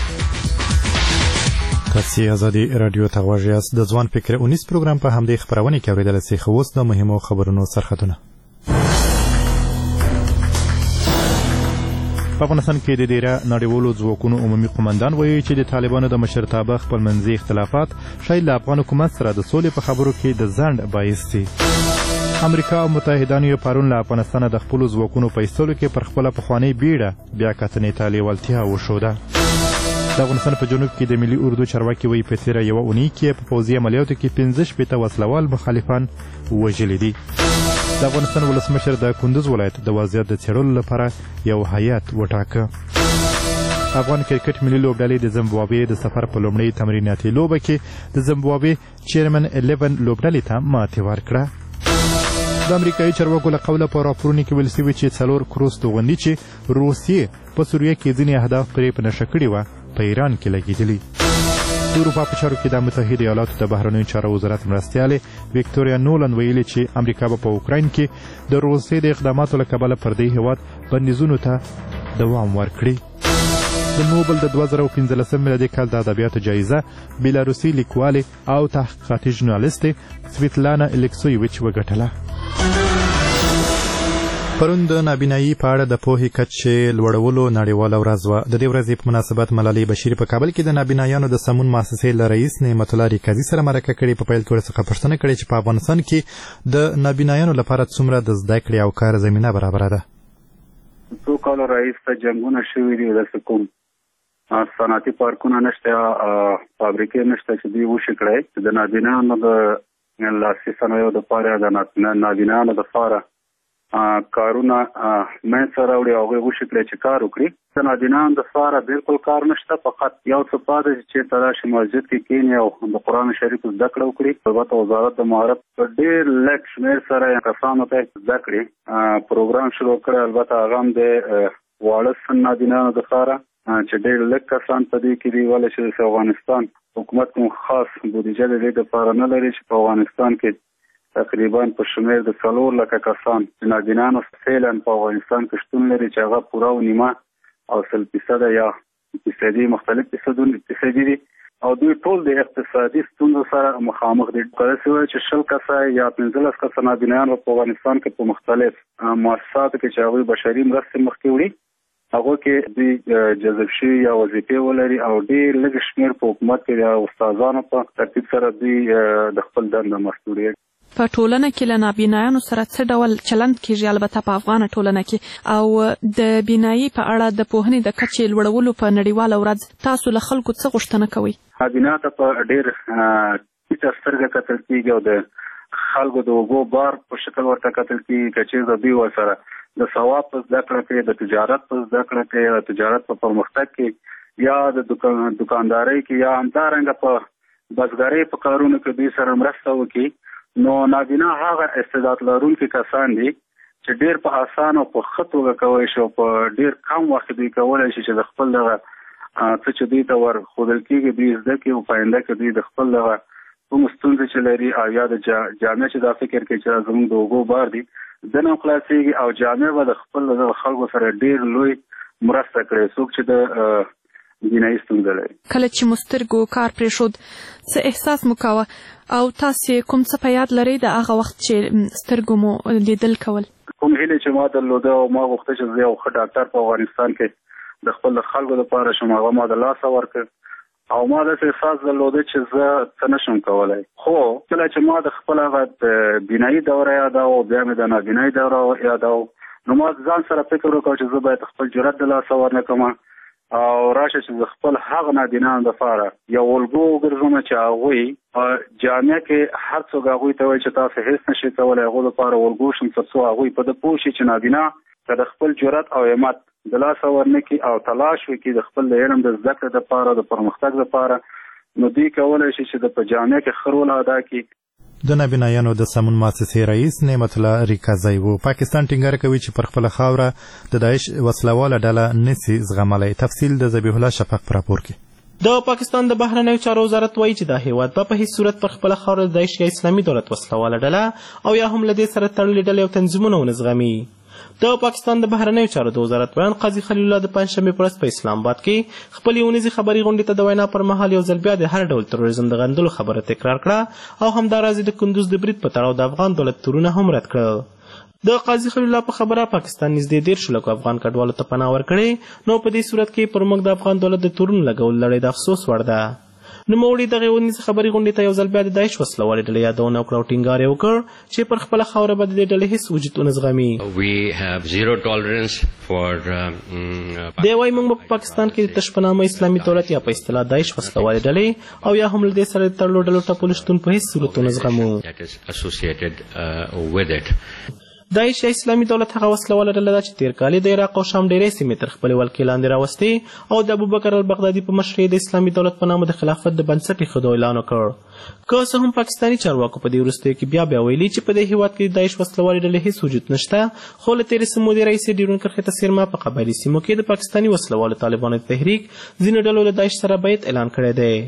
تاسې ازادي راډیو ته غوږ یاست. د ځوان فکر اونیس پروګرام په همدې خپرونې کې اورېدلی سئ. خو اوس د مهمو خبرونو سرخطونه. په افغانستان کې د ډیره نړیوالو ځواکونو عمومي قومندان وایي چې د طالبانو د مشرتابه خپلمنځي اختلافات شاید له افغان حکومت سره د سولې په خبرو کې د ځنډ باعث دي. امریکا او متحدانو یې پرون له افغانستانه د خپلو ځواکونو په ایستلو کې پر خپله پخوانۍ بیړه بیا کتنې ته لیوالتیا وښوده. د افغانستان په جنوب کې د ملي اردو چارواکي وایي په تېره یوه اونۍ کې په پوځي عملیاتو کې پنځه شپېته وسلوال مخالفان وژلي دي. د افغانستان ولسمشر د کندوز ولایت د وضعیت د څېړلو لپاره یو هیات وټاکه. افغان کرکټ ملي لوبډلې د زیمبابوې د سفر په لومړۍ تمریناتي لوبه کې د زیمبابوې چیرمن الیون لوبډلې ته ماتې ورکړه. د امریکایي چارواکو له قوله په راپورونو کې ویل شوي چې څلور کروز توغندي چې روسیې په سوریه کې ځینې اهداف پرې په نښه کړي وه په ایران کې لګېدلي. د اروپا په چارو کې د متحده ایالاتو د بهرنیو چارو وزارت مرستیالې ویکتوریا نولن ویلي چې امریکا به په اوکراین کې د روسیې د اقداماتو له کبله پر دې هېواد بندیزونو ته دوام ورکړي. د نوبل د دوه زره پنځلسم میلادي کال د ادبیاتو جایزه بیلاروسي لیکوالې او تحقیقاتي ژورنالستې سویتلانا الکسویویچ وګټله. پرون د نابینایي په اړه د پوهې کچې لوړولو نړیواله ورځ وه. د دې ورځې په مناسبت ملالۍ بشیر په کابل کې د نابینایانو د سمون مؤسسې له رئیس نعمت الله ریکازي سره مرکه کړې. په پیل کې ورڅخه پوښتنه کړې چې په افغانستان کې د نابینایانو لپاره څومره د زده کړې او کار زمینه برابره ده. څو کاله راهیسته جنګونه شوي دي، داسې کوم صنعتي پارکونه نشته، فابریکې نشته چې دوی وشي کړی د نابینایانو د لاسي صنایعو دپاره د نابینایانو دپاره کارونه منځته راوړي او هغوی وشي کړی چې کار وکړي. د نابینایانو دپاره بالکل کار نشته، فقط یو څه پاتې چې چېرته راشي مسجد کې کښېني او د قرآن شریف زده کړه وکړي. البته وزارت د مهارت په ډېر لږ شمېر سره کسانو ته زده کړي پروګرام شروع کړی. البته هغه هم د واړه سن نابینایانو دپاره چې ډېر لږ کسان په دې کې دي، ولې چې افغانستان حکومت کوم خاص بودیجه د دې دپاره نه لري چې په افغانستان کې تقریبا په شمېر د څلور لکه کسان چې نابینانو فعلا په افغانستان کې شتون لري چې هغه پوره او نیمه او سل فیصده یا فیصدي مختلف فیصدونه فیصدي دي او دوی ټول د اقتصادي ستونزو سره مخامخ دي. کله چې شل کسه یا پنځلس کسه نابینان په افغانستان کې په مختلف مؤسساتو کې چې هغوی بشري مرستې مخکې وړي هغو کې دوی جذب شوي یا وظیفې ولري او ډېر لږ شمېر په حکومت کې د استادانو په ترتیب سره دوی د خپل دنده مسؤل دي. په ټولنه کې له نابینایانو سره څه ډول چلند کیږي، البته په افغانه ټولنه کې، او د بینایي په اړه د پوهنې د کچې لوړولو په نړیواله ورځ تاسو له خلکو څه غوښتنه کوئ؟ نابینا ته په ډېر ټیټه سترګه کتل کېږي او د خلکو د اوبو بار په شکل ورته کتل کېږي که چېرته دوی ورسره د ثواب په زده کړه کې، د تجارت په زده کړه کې، د تجارت په پرمختګ کې یا د دکاندارۍ کې یا همدارنګه په بزګرۍ په کارونو کې دوی سره مرسته وکړي، نو نابینا هغه استعداد لرونکي کسان دي چې ډېر په اسانه او په ښه توګه کولی شي او په ډېر کم وخت دوی کولی شي چې د خپل دغه څه چې دوی ته ورښودل کېږي دوی زده کړي او په آینده کې دوی د خپل دغه کوم ستونزې چې لري او یا د جامع چې دا فکر کوي چې زموږ د اوږو بار دي دنه هم خلاصېږي او جامع به د خپل دغه خلکو سره ډېر لوی مرسته کړي. څوک چې د بینایي ستونزه لري کله چې مو سترګو کار پرېښود څه احساس مو کاوه او تاسې کوم څه په یاد لرئ د هغه وخت چې سترګو مو لیدل کول؟ کوم هیلې چې ما درلوده او ما غوښته چې زه یو ښه ډاکټر په افغانستان کې د خپل خلکو لپاره شم، هغه ما د لاسه ورکړ او ما داسې احساس درلوده چې زه څه نشم کولی. خو کله چې ما د خپل هغه بینایي دوره یادوه او بیا مې د نابینایي دوره یادوه نو ما ځان سره فکر وکړ چې زه باید خپل جرأت د لاسه ورنه کړم او راشه چې خپل هغه نابینانو دپاره یو الګو وګرځوم چې هغوی په جامعه کې هر څوک هغوی ته وایي چې تاسو هېڅ نشئ کولی، هغو لپاره الګو شم تر څو هغوی په ده پوه شي چې نابینا که د خپل جرأت او همت د لاسه ورنه کړي او تلاش وکړي د خپل د علم د زده کړې دپاره د پرمختګ دپاره نو دوی کولی شي چې د په جامعه کې ښه رول ادا کړي. د نابینایانو د سمون مؤسسې رئیس نعمت الله ریکازی و. پاکستان ټینګار کوي چې پر خپله خاوره د داعش وسلواله ډله نسي زغملی. تفصیل د ذبیح الله شفق په راپور کې. د پاکستان د بهرنیو چارو وزارت وایي چې دا هیواد به په هیڅ صورت پر خپله خاوره د داعش یا اسلامي دولت وسلواله ډله او یا هم له دې سره تړلې ډلې او تنظیمونه ونه زغمي. د پاکستان د بهرنیو چارو د وزارت بیان قاضي خلیل الله د پنجشنبې په ورځ په اسلام آباد کې خپلې اونیزې خبري غونډې ته د وینا پر مهال یو ځل بیا د هر ډول تروریزم د غندلو خبره تکرار کړه او همداراز د کندوز د برید په تړاو د افغان دولت تورونه هم رد کړل. د قاضي خلیل الله په خبره پاکستان نږدې دېرشو لکو افغان کډوالو ته پناه ورکړې، نو په دې صورت کې پر موږ د افغان دولت د تورونو لګول لړۍ د افسوس وړ ده. نوموړي دغې اونیزې خبري غونډې ته یو ځل بیا د داعش وسلوالې ډلې یادونه وکړه او ټینګار یې وکړ چې پر خپله خاوره به د دې ډلې هېڅ وجود ونه زغمي. دی وایي موږ به په پاکستان کې د تش په نامه اسلامي دولت یا په اصطلاح داعش وسلوالې ډلې او یا هم له دې سره د تړلو ډلو ټپلو شتون په هېڅ صورت ونه زغمو. داعش یا اسلامي دولت هغه وسلواله ډله ده چې تېر کال د عراق او شام ډېرې سیمې تر خپلې ولکې لاندې راوستې او د ابوبکر البغدادي په مشرۍ د اسلامي دولت په نامه د خلافت د بنسټ ایښودو اعلان وکړ. که څه هم پاکستاني چارواکو په دې وروستیو کې بیا بیا ویلي چې په دې هېواد کې د داعش وسلوالې ډلې هېڅ وجود نشته، خو له تېرې سمودي رئیسې ډیورنډ کرښې ته څیرمه په قبایلي سیمو کې د پاکستاني وسلوالو طالبانو تحریک ځینو ډلو له داعش سره بیعت اعلان کړی دی.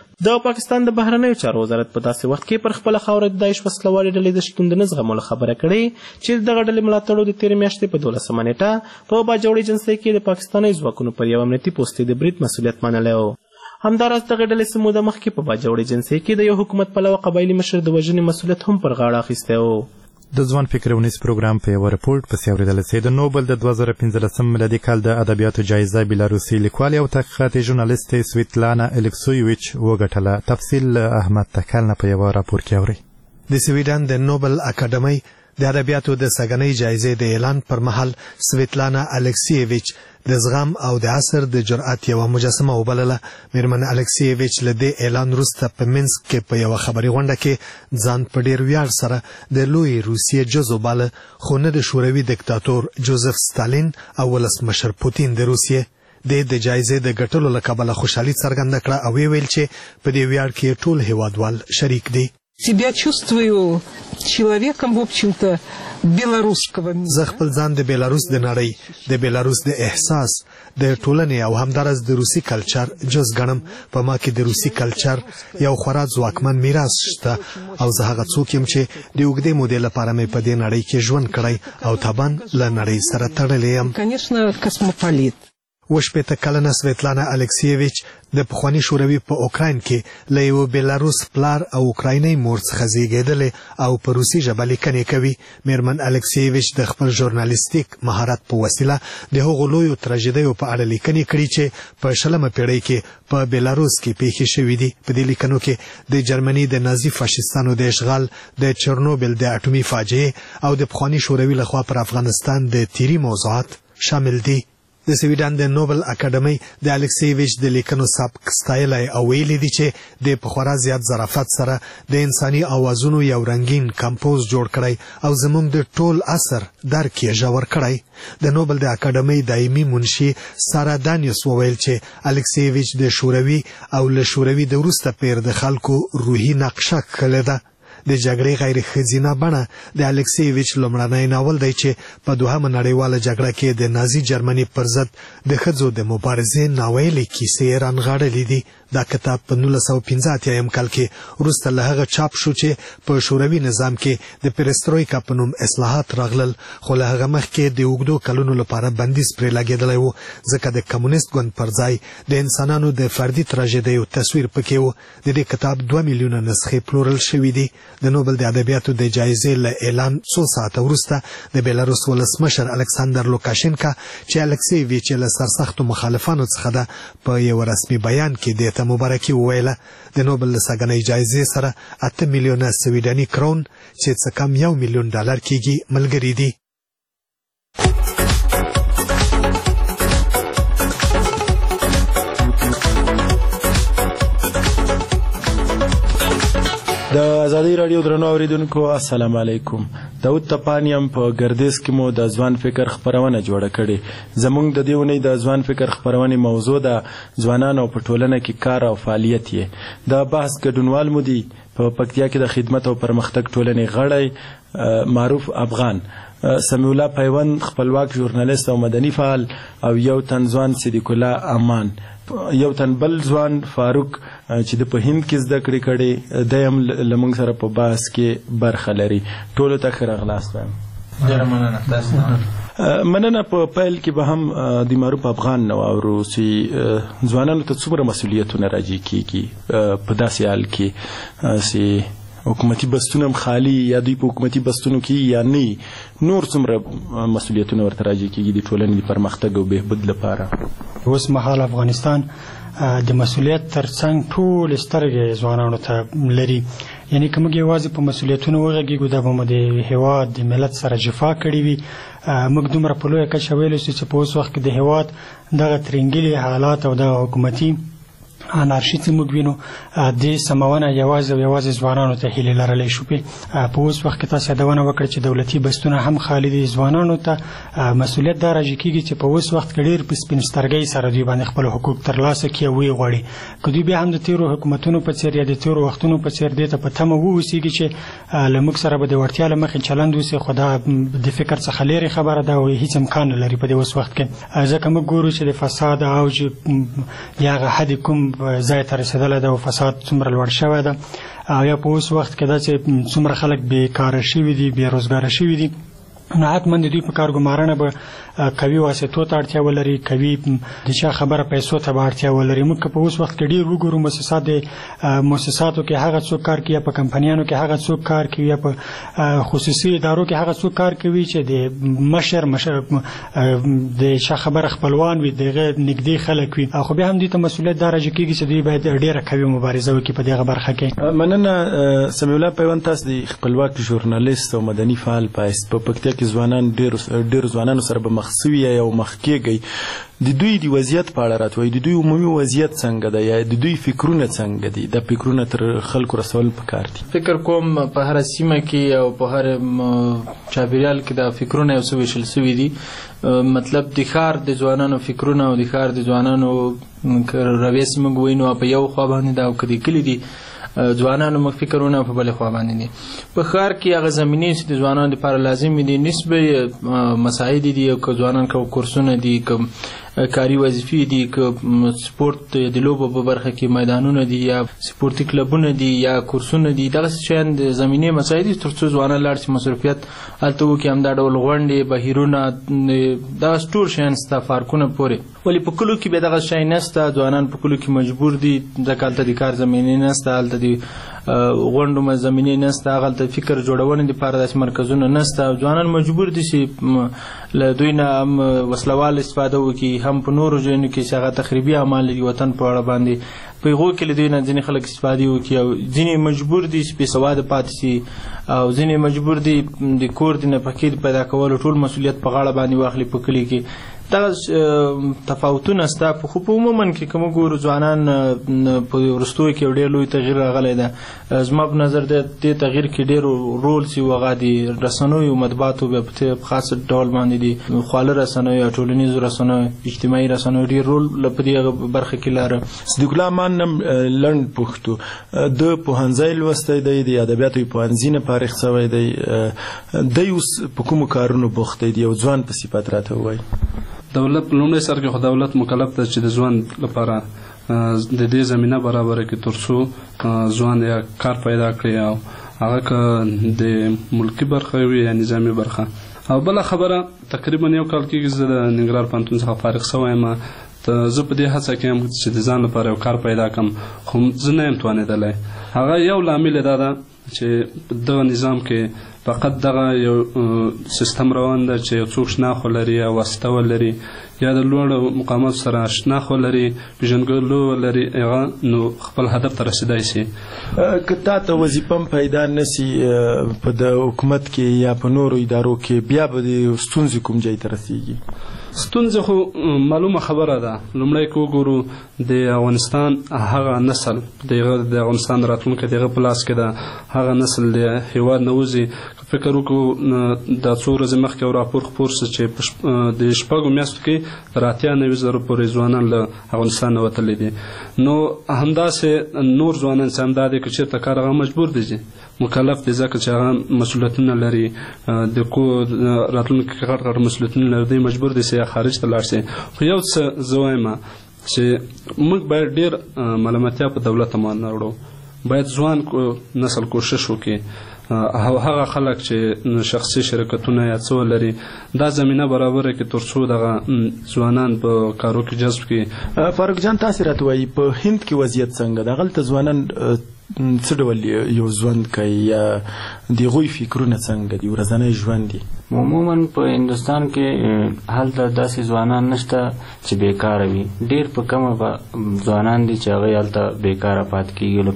د پاکستان د بهرنیو چارو وزارت په داسې وخت کې پر خپله خاوره د داعش وسلوالې ډلې د شتون د نه زغملو خبره کړې چې دغه ډلې ملاتړو د تېرې میاشتې په دولسمه نیټه په باجوړي جنسۍ کې د پاکستاني ځواکونو پر یو امنیتي پوستې د برید مسؤلیت منلی و. همداراز دغه ډلې څه موده مخکې په باجوړي جنسۍ کې د یو حکومت پلوه قبایلي مشر د وژنې مسؤلیت هم پر غاړه اخیستی و. د ځوان فکر ونیس پروګرام په یوه رپورټ پسې اورېدلی سئ. د نوبل د دوه زره پنځلسم میلادي کال د ادبیاتو جایزه بیلاروسي لیکوالې او تحقیقاتي ژورنالستې سویتلانا الکسویویچ وګټله. تفصیل احمد تکل نه په یوه راپور کې اورئ. د سویډن د نوبل اکاډمۍ د ادبیاتو د سږنۍ جایزې د اعلان پر مهال سویتلانا الکسیویچ د زغم او د عصر د جرأت یوه مجسمه وبلله. میرمن الکسیویچ له دې اعلان وروسته په منسک کې په یوه خبري غونډه کې ځان په ډېر ویاړ سره د لوی روسیې جزو باله، خو نه د شوروي دیکتاتور جوزف ستالین او ولسمشر پوتین د روسیې. د د جایزې د ګټلو له کبله خوشحالي څرګنده کړه او ویل چې په دې ویاړ کې ټول هیوادوال شریک دي. себя чувствую человеком, в общем-то, белорусского. زه خپل ځان د بیلاروس د نړۍ، د بیلاروس د احساس، د ټولنې او همدارس د روسي کلچر جز ګڼم. په ما کې د روسي کلچر یو خورا ځواکمن میراث شته او زه هغه څوک یم چې د اوږدې مودې لپاره مې په دې نړۍ کې ژوند کړی او طبعا له نړۍ سره تړلی یم. Конечно, космополит. وشپېته کلنه سویتلانا الکسیویچ د پخواني شوروي په اوکراین کې له یو بیلاروس پلار او اوکراینۍ مور څخه زیږېدلې او په روسي ژبه لیکنې کوي. میرمن الکسیویچ د خپل ژورنالیستیک مهارت په وسیله د هغو لویو تراژیدیو په اړه لیکنې کړي چې په شلمه پیړۍ کې په بیلاروس کې پیښې شوي دي. په دې لیکنو کې د جرمني د نازي فاشیستانو د اشغال، د چرنوبل د اټومي فاجعې او د پخواني شوروي لخوا پر افغانستان د تیري موضوعات شامل دي. د سویډن د نوبل اکاډمۍ د الکسیویچ د لیکنو سبک ستایلی او ویلي دي چې د په خورا زیات ظرافت سره د انساني اوازونو یو رنګین کمپوز جوړ کړی او زموږ د ټول عصر درک یې ژور کړی. د نوبل د اکاډمۍ دایمي منشي سارا دانیوس وویل چې الکسیویچ د شوروي او له شوروي د وروسته پیر د خلکو روحي نقشه کښلې ده. د جګړې غیر ښځینه بڼه د الکسیویچ لومړنی ناول دی چې په دوهمه نړیواله جګړه کې د نازي جرمني پر ضد د ښځو د مبارزې ناویلې کیسې رانغاړلې دي. دا کتاب په نولس سوه پنځه اتیایم کال کې وروسته له هغه چاپ شو چې په شوروي نظام کې د پیرسترویکا په نوم اصلاحات راغلل، خو له هغه مخکې د اوږدو کلونو لپاره بندیز پرې لګېدلی و ځکه د کمونیست ګوند پر ځای د انسانانو د فردي تراژیدیو تصویر پکې و. د دې کتاب دوه میلیونه نسخې پلورل شوي دي. د نوبل د ادبیاتو د جایزې له اعلان څو ساعته وروسته د بیلاروس ولسمشر الکساندر لوکاشنکا چې الکسیویچ له سرسختو مخالفانو څخه ده په یو رسمي بیان کې دې ته مبارکي وویله. د نوبل له سږنۍ جایزې سره اته میلیونه سویډني کرون چې څه کم یو میلیون ډالر کېږي ملګري دي. د ازادي راډیو درنو اوریدونکو السلام علیکم. داود تپانیم په ګردیز کې مو د ځوان فکر خپرونه جوړه کړې. زموږ د دې اونۍ د ځوان فکر خپرونې موضوع ده ځوانان او په ټولنه کې کار او فعالیت یې. د بحث ګډونوال مو دي په پکتیا کې د خدمت او پرمختګ ټولنې غړی معروف افغان، سمیع الله پیوند خپلواک ژورنالیست او مدني فعال، او یو تن ځوان صدیق الله امان، یو تن بل ځوان فاروق چې د په هند کې زده کړې کړې، دی هم له موږ سره په بحث کې برخه لري. ټولو ته ښه راغلاست وایم. ډېره مننه. تاسو مننه. په پیل کې به هم د معروف افغان نه واورو چې ځوانانو ته څومره مسؤلیتونه راجع کېږي په داسې حال کې چې حکومتي بستونه هم خالي یا دوی په حکومتي بستونو کې یا نه، نور څومره مسؤلیتونه ورته راجع کېږي د ټولنې د پرمختګ او بهبود لپاره؟ اوس مهال افغانستان د مسؤلیت ترڅنګ ټول سترګې ځوانانو ته لري. یعنی که موږ یوازې په مسؤلیتونو وغږیږو دا به مو د هېواد د ملت سره جفا کړې وي. موږ دومره په لویه کچه ویلی سو چې په اوس وخت کې د هېواد دغه ترنګلي حالات او دغه حکومتي انارشي چې موږ وینو دې سمونه یوازې او یوازې ځوانانو ته هیلې لرلی شو. په اوس وخت کې تاسو یادونه وکړه چې دولتي بستونه هم خالي دي. ځوانانو ته مسؤلیت دا راجع کېږي چې په اوس وخت کې ډېر په سپین سترګۍ سره دوی باندې خپل حقوق ترلاسه کړي او ویې غواړي. که دوی بیا هم د تېرو حکومتونو په څېر یا د تېرو وختونو په څېر دې ته په تمه واوسېږي چې له موږ سره به د وړتیا له مخې چلند وسي، خو دا د فکر څخه لرې خبره ده او هېڅ امکان نه لري په دې اوس وخت کې. ځکه موږ ګورو چې د فساد اوج یا هغه حد کوم ځای ته رسېدلی ده او فساد څومره لوړ شوی ده، او یا په اوس وخت کې ده چې څومره خلک بېکاره شوي دي، بېروزګاره شوي دي. نو حتما د دوی په کارګمارنه به قوي واسطو ته اړتیا ولري، قوي د چا خبره پیسو ته به اړتیا ولري. موږ که په اوس وخت کې ډېر وګورو مؤسسات د مؤسساتو کې هغه څوک کار کوي یا په کمپنیانو کې هغه څوک کار کوي یا په خصوصي ادارو کې هغه څوک کار کوي چې د مشر مشر د چا خبره خپلوان وي، دغه نږدې خلک وي. خو بیا هم دوی ته مسؤلیت دا راجع کېږي چې دوی باید ډېره قوي مبارزه وکړي په دغه برخه کې. مننه. سمیع الله پیوند، تاسو د خپلواک ژورنالیست او مدني فعال پایست په پکتیا کې ځوانان ډېرو ځوانانو سره به مخ سوي یا مخ کېږئ. د دوی د وضعیت په اړه راته وایي، د دوی عمومي وضعیت څنګه ده یا د دوی فکرونه څنګه دي؟ دا فکرونه تر خلکو رسول پکار دي. فکر کوم په هره سیمه کې او په هر چاپیریال کې دا فکرونه یو څه ویشل سوي دي. مطلب د ښار د ځوانانو فکرونه او د ښار د ځوانانو رویې موږ وینو په یو خوا باندې ده، او که د کلي دي ځوانانو موږ فکرونه په بلې خوا باندې دي. په ښار کې هغه زمینې چې د ځوانانو لپاره لازمي دي نسبه مساعد دي، او که ځوانان که کورسونه دي، که کاري وظیفې دي، که سپورت د لوبو په برخه کې میدانونه دي یا سپورتي کلبونه دي یا کورسونه دي، دغسې شیان د زمینې مساعد دي تر څو ځوانان لاړ شي مصروفیت هلته وکړي. همدا ډول غونډې، بهیرونه، دغسې ټول شیان شته پارکونه پورې. ولې په کلو کې بیا دغه شی نشته. ځوانان په کلو کې مجبور دي ځکه هلته د کار زمینې نشته، هلته د غونډو زمینې نشته، هغلته فکر جوړونې دپاره داسې مرکزونه نشته. ځوانان مجبور دي چې له دوی نه هم وسلوال استفاده وکړي، هم په نورو ځایونو کې چې هغه تخریبي اعمال دي وطن په اړه باندې په هغو کې له دوی نه ځینې خلک استفادې وکړي، او ځینې مجبور دي چې بېسواده پاتې شي، او ځینې مجبور دي د کور د نفقې د پیدا کولو ټول مسؤلیت په غاړه باندې واخلي په کلي کې. دغه تفاوتونه شته. خو په عموما کې که موږ ګورو ځوانان په وروستیو کې یو ډېر لوی تغییر راغلی ده. زما په نظر د دې تغییر کې ډېر رول چې و هغه د رسنیو مطبوعاتو بیا په خاص ډول باندې دي، خواله رسنیو یا ټولنیزو رسنیو، اجتماعي رسنیو ډېر رول په دې برخه کې لاره. صدیق الله امان نم لنډ پوښتو، د پوهنځی لوستی دی، د ادبیاتو پوهنځي نه فارغ شوی دی، دی اوس په کومو کارونو بوخت دی؟ یو ځوان په صفت راته ووایي. دولت په لومړي سر کې خو دولت مکلف ده چې د ځوان لپاره د دې زمینه برابره کړي تر څو ځوان یا کار پیدا کړي، او هغه که د ملکي برخه وي یا نظامي برخه. او بله خبره، تقریبا یو کال کېږي زه د ننګرهار پوهنتون څخه فارغ شوی یم. زه په دې هڅه کې یم چې د ځان لپاره یو کار پیدا کړم، خو زه نه یم توانېدلی. هغه یو لامل دا ده چې دغه نظام کې فقط دغه یو سیستم روان ده چې یو څوک شناخت ولري یا واسطه ولري یا د لوړو مقاماتو سره شناخت ولري، پېژندګلو ولري، هغه نو خپل هدف ته رسېدای شي. که تا ته وظیفه هم پیدا نه سي په د حکومت کې یا په نورو ادارو کې، بیا به د ستونزې کوم ځای ته رسېږي؟ ستونزه خو معلومه خبره ده. لومړی که وګورو د افغانستان هغه نسل د افغانستان راتلونکی د هغه په لاس کې ده. هغه نسل د هېواد نه وځي. فکر وکړو دا څو ورځې مخکې یو راپور خپور شو چې د شپږو میاشتو کې تر اتیا نوي زره پورې ځوانان له افغانستان نه وتلي دي. نو همداسې نور ځوانان چې همدا دي که چېرته کار هغه مجبور دي چې مکلف دي ځکه چې هغه مسؤلیتونه لري د کو راتلونکي کې غټ غټ مسؤلیتونه لري دوی مجبور دي چې خارج ته لاړ شي. خو یو څه زه وایم چې موږ باید ډېر ملامتیا په دولت باندې نه وړو. باید ځوان نسل کوشش وکړي او هغه خلک چې شخصي شرکتونه یا څه لري دا زمینه برابره کړي تر څو دغه ځوانان په کارو کې جذب کړي. فاروق جان تاسو راته وایي په هند کې وضعیت څنګه ده؟ هلته ځوانان څه ډول یو ژوند کوي یا د هغوی فکرونه څنګه دي ورځنی ژوند دي؟ عموما په هندوستان کې هلته داسې ځوانان نشته چې بیکاره وي. ډېر په کمه به ځوانان دي چې هغوی هلته بیکاره پاتې کېږي له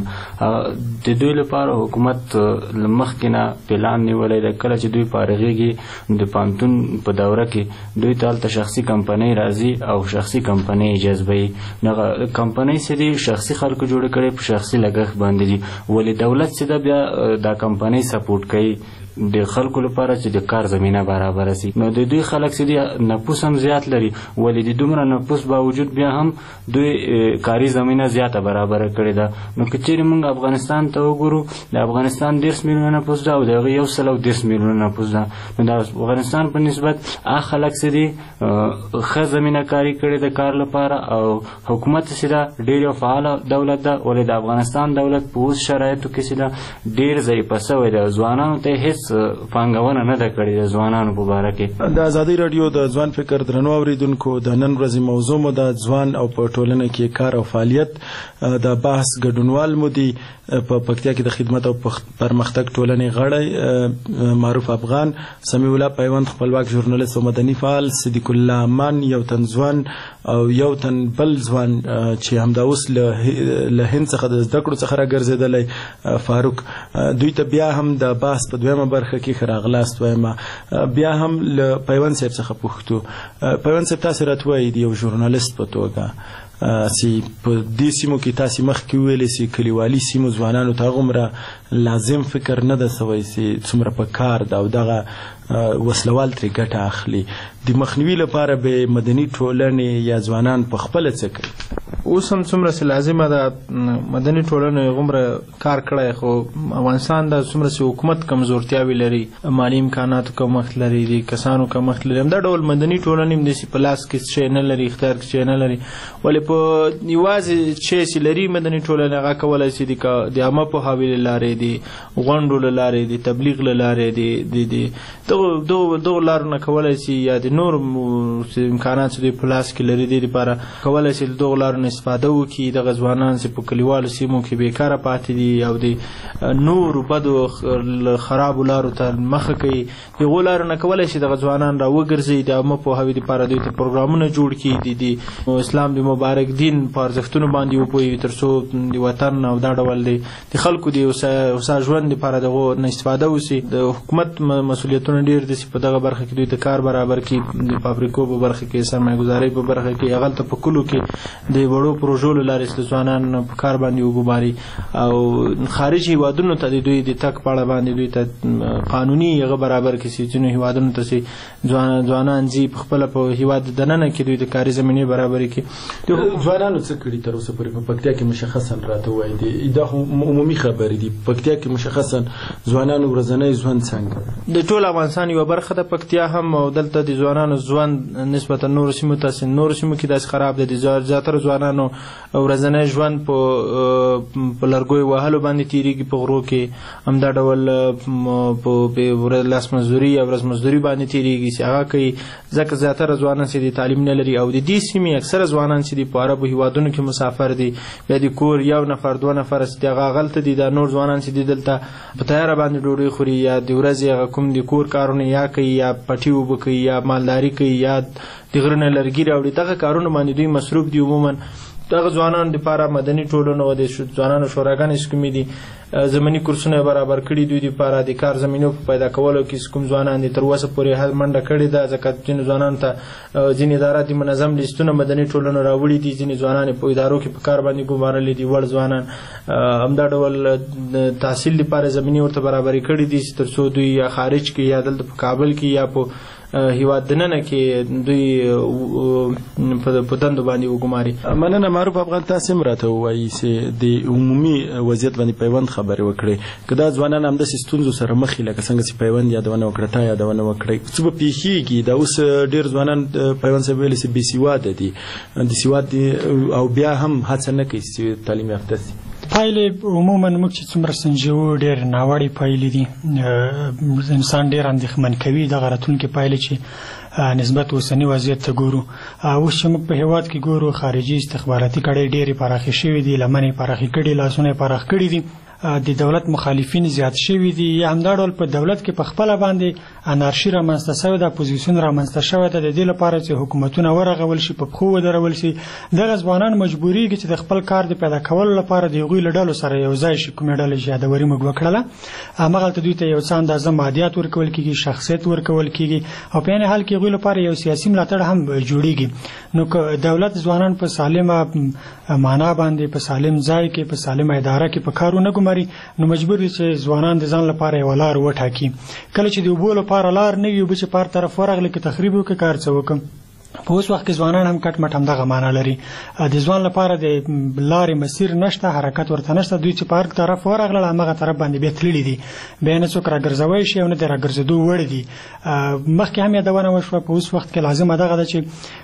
کارونو. د دوی لپاره حکومت له مخکې نه پلان نیولی دی کله چې دوی فارغېږي د پوهنتون په دوره کې دوی ته هلته شخصي کمپنۍ راځي او شخصي کمپنۍ جذبوي. دغه کمپنۍ چې دي شخصي خلکو جوړې کړې په شخصي لګښت باندې دي ولې دولت چې ده بیا دا کمپنۍ سپورټ کوي د خلکو لپاره چې د کار زمینه برابره شي. نو د دوی خلک چې دي نفوس هم زیات لري ولې د دومره نفوس باوجود بیا هم دوی کاري زمینه زیاته برابره کړې ده. نو که چیرې موږ افغانستان ته وګورو د افغانستان دېرش میلیونه نفوس ده او د هغې یو سل او دېرش میلیونه نفوس ده. نو د افغانستان په نسبت هغه خلک چې دي ښه زمینه کاري کړې ده کار لپاره او حکومت چې ده ډېر یو فعاله دولت ده ولې د افغانستان دولت په اوس شرایطو کې چې ده ډېر ضعیفه شوی ده. ځوانانو ته هېڅ پانګونه نه ده کړې د ځوانانو په باره کې. د ازادۍ راډیو د ځوان فکر درنو اوریدونکو د نن ورځې موضوع مو د ځوان او په ټولنه کې کار او فعالیت د بحث ګډونوال مو دي په پکتیا کې د خدمت او پرمختګ ټولنې غړی معروف افغان، سمیع الله پیوند خپلواک ژورنالیست او مدني فعال، صدیق الله امان یو تن ځوان او یو تن بل ځوان چې همدا اوس له هند څخه د زده کړو څخه راګرځېدلی فاروق. دوی ته بیا هم د بحث په دویمه برخه کې ښه راغلاست وایم. بیا هم له پیوند صاحب څخه پوښتو. پیوند صاحب تاسو راته وایئ د یو ژورنالیست په توګه چې په دې سیمو کې تاسې مخکې وویلې چې کلیوالي سیمو ځوانانو ته هغومره لازم فکر نه ده سوی چې څومره په کار ده او دغه وسلوال ترې ګټه اخلي. د مخنیوي لپاره به مدني ټولنې یا ځوانان په خپله څه کوي؟ اوس هم څومره چې لازمه ده مدني ټولنې هغومره کار کړی خو افغانستان د څومره چې حکومت کمزورتیاوې لري مالي امکاناتو کمښت لري د کسانو کمښت لري همدا ډول مدني ټولنې هم داسې په لاس کې شی نه لري اختیار کې شی نه لري ولې په یوازې شی چې لري مدني ټولنې هغه کولی شي د عامه پوهاوي له لارې د غونډو له لارې د تبلیغ له لارې د دغو لارو نه کولی شي یا د نور امکانات چې دوی په لاس کې لري دې لپاره کولی شي له دغو لارو نه استفاده وکړي. دغه ځوانان چې په کلیوالو سیمو کې بیکاره پاتې دي او د نورو بدو خرابو لارو ته مخه کوي د هغو لارو نه کولی شي دغه ځوانان را وګرځي د عامه پوهاوي دپاره دوی ته پروګرامونه جوړ کړي د اسلام د مبارک دین په ارزښتونو باندې وپوهوي تر څو د وطن او دا ډول د خلکو د هوسا ژوند دپاره د هغو نه استفاده وشي. د حکومت مسؤلیتونه ډېر دي چې په دغه برخه کې دوی ته کار برابر کړي د فابریکو په برخه کې سرمایه ګزارۍ په برخه کې هغلته په کلو کې د وړو پروژو له لارې د ځوانان په کار باندې وګماري او خارج هیوادونو ته د دوی د تګ په اړه باندې دوی ته قانوني هغه برابر کړي چې ځینو هیوادونو ته چې ځوانان ځي په خپله په هیواد دننه کې دوی د کاري زمینې برابرې کړي. ځوانانو څه کړي تر اوسه پورې په پکتیا کې مشخصا راته ووایي دا خو عمومي خبرې دي پکتیا کې مشخصا ځوانانو ورځنی ژوند څنګه د ټول افغانستان یوه برخه د پکتیا هم او دلته د ځوانانو ژوند نسبتا نورو سیمو ته نورو سیمو کې داسې خراب دی. د زیاتره ځوانانو ورځنی ژوند په لرګیو وهلو باندې تېرېږي په غرو کې همدا ډول په لاس مزدوري یا ورځ مزدوري باندې تېرېږي چې هغه کوي ځکه زیاتره ځوانان چې د تعلیم نه لري او د دې سیمې اکثره ځوانان چې دي په عربو هیوادونو کې مسافر دي بیا د کور یو نفر دوه نفر چې هغه هغلته دي دا نور ځوانان چې دي دلته په تیاره باندې ډوډۍ خوري یا د ورځې هغه کوم د کور کارونه یا کوي یا پټي اوبه کوي یا مالداري کوي یا د غره نه لرګي راوړي دغه کارونه باندې دوی مصروف دي. عموما دغه ځوانانو دپاره مدني ټولنو او د ځوانانو شوراګانې چې کومې دي زمیني کورسونه برابر کړي دوی دپاره د کار زمینو په پیدا کولو کې چې کوم ځوانان دي تر اوسه پورې منډه کړې ده ځکه ځینې ځوانانو ته ځینې ادارات دي منظم لیستونه مدني ټولنو راوړي دي ځینې ځوانان په ادارو کې په کار باندې ګمارلي دي وړ ځوانان همدا ډول تحصیل دپاره زمینې ورته برابرې کړي دي چې تر څو دوی یا خارج کې یا دلته په کابل کې یا په هیواد دننه کې دوی په دندو باندې وګماري. مننه معروف افغان. تاسو هم راته ووایي چې د عمومي وضعیت باندې پیوند خبرې وکړئ که دا ځوانان همداسې ستونزو سره مخ وي لکه څنګه چې پیوند یادونه وکړه تا یادونه وکړئ څه به پیښیږي. دا اوس ډېر ځوانان پیوند صاحب ویلي چې بې سواده دي د سواد دي او بیا هم هڅه نه کوي چې تعلیم یافته شي. پایلې عموما موږ چې څومره سنجوو ډېر ناوړې پایلې دي. انسان ډېر اندېښمن کوي دغه راتلونکې پایلې چې نسبت اوسني وضعیت ته ګورو. اوس چې موږ په هیواد کې ګورو خارجي استخباراتي کړۍ ډېرې پراخې شوې دي لمنې پراخې کړي لاسونه یې پراخ کړي دي د دولت مخالفین زیات شوي دي یا همدا ډول په دولت کې په خپله باندې انارشي رامنځته شوې ده اپوزیسیون رامنځته شوې ده د دې لپاره چې حکومتونه ورغول شي په پښو ودرول شي. دغه ځوانان مجبوریږي چې د خپل کار د پیدا کولو لپاره د هغوی له ډلو سره یو ځای شي. کومې ډلې چې یادوري موږ وکړله همغلته دوی ته یو څه اندازه مادیات ورکول کېږي شخصیت ورکول کېږي او په عین حال کې هغوی لپاره یو سیاسي ملاتړ هم جوړیږي. نو که دولت ځوانان په سالمه معنا باندې په سالم ځای کې په سالمه اداره کې په کار ونه ګماري نو مجبور دي چې ځوانان د ځان لپاره یوه لار وټاکي. کله چې د اوبو لپاره لار نه وي اوبه چې پار طرف ورغلي که تخریب وکړي کار څه وکړم. په اوس وخت کې ځوانان هم کټ مټ همدغه معنا لري. د ځوان لپاره د لارې مسیر نشته حرکت ورته نشته. دوی چې پارک طرف ورغلل همغه طرف باندې بیا تللي دي بیا نه څوک راګرځوی شي او نه د راګرځېدو وړ دي. مخکې هم یادونه وشوه په اوس وخت کې لازمه دغه ده چې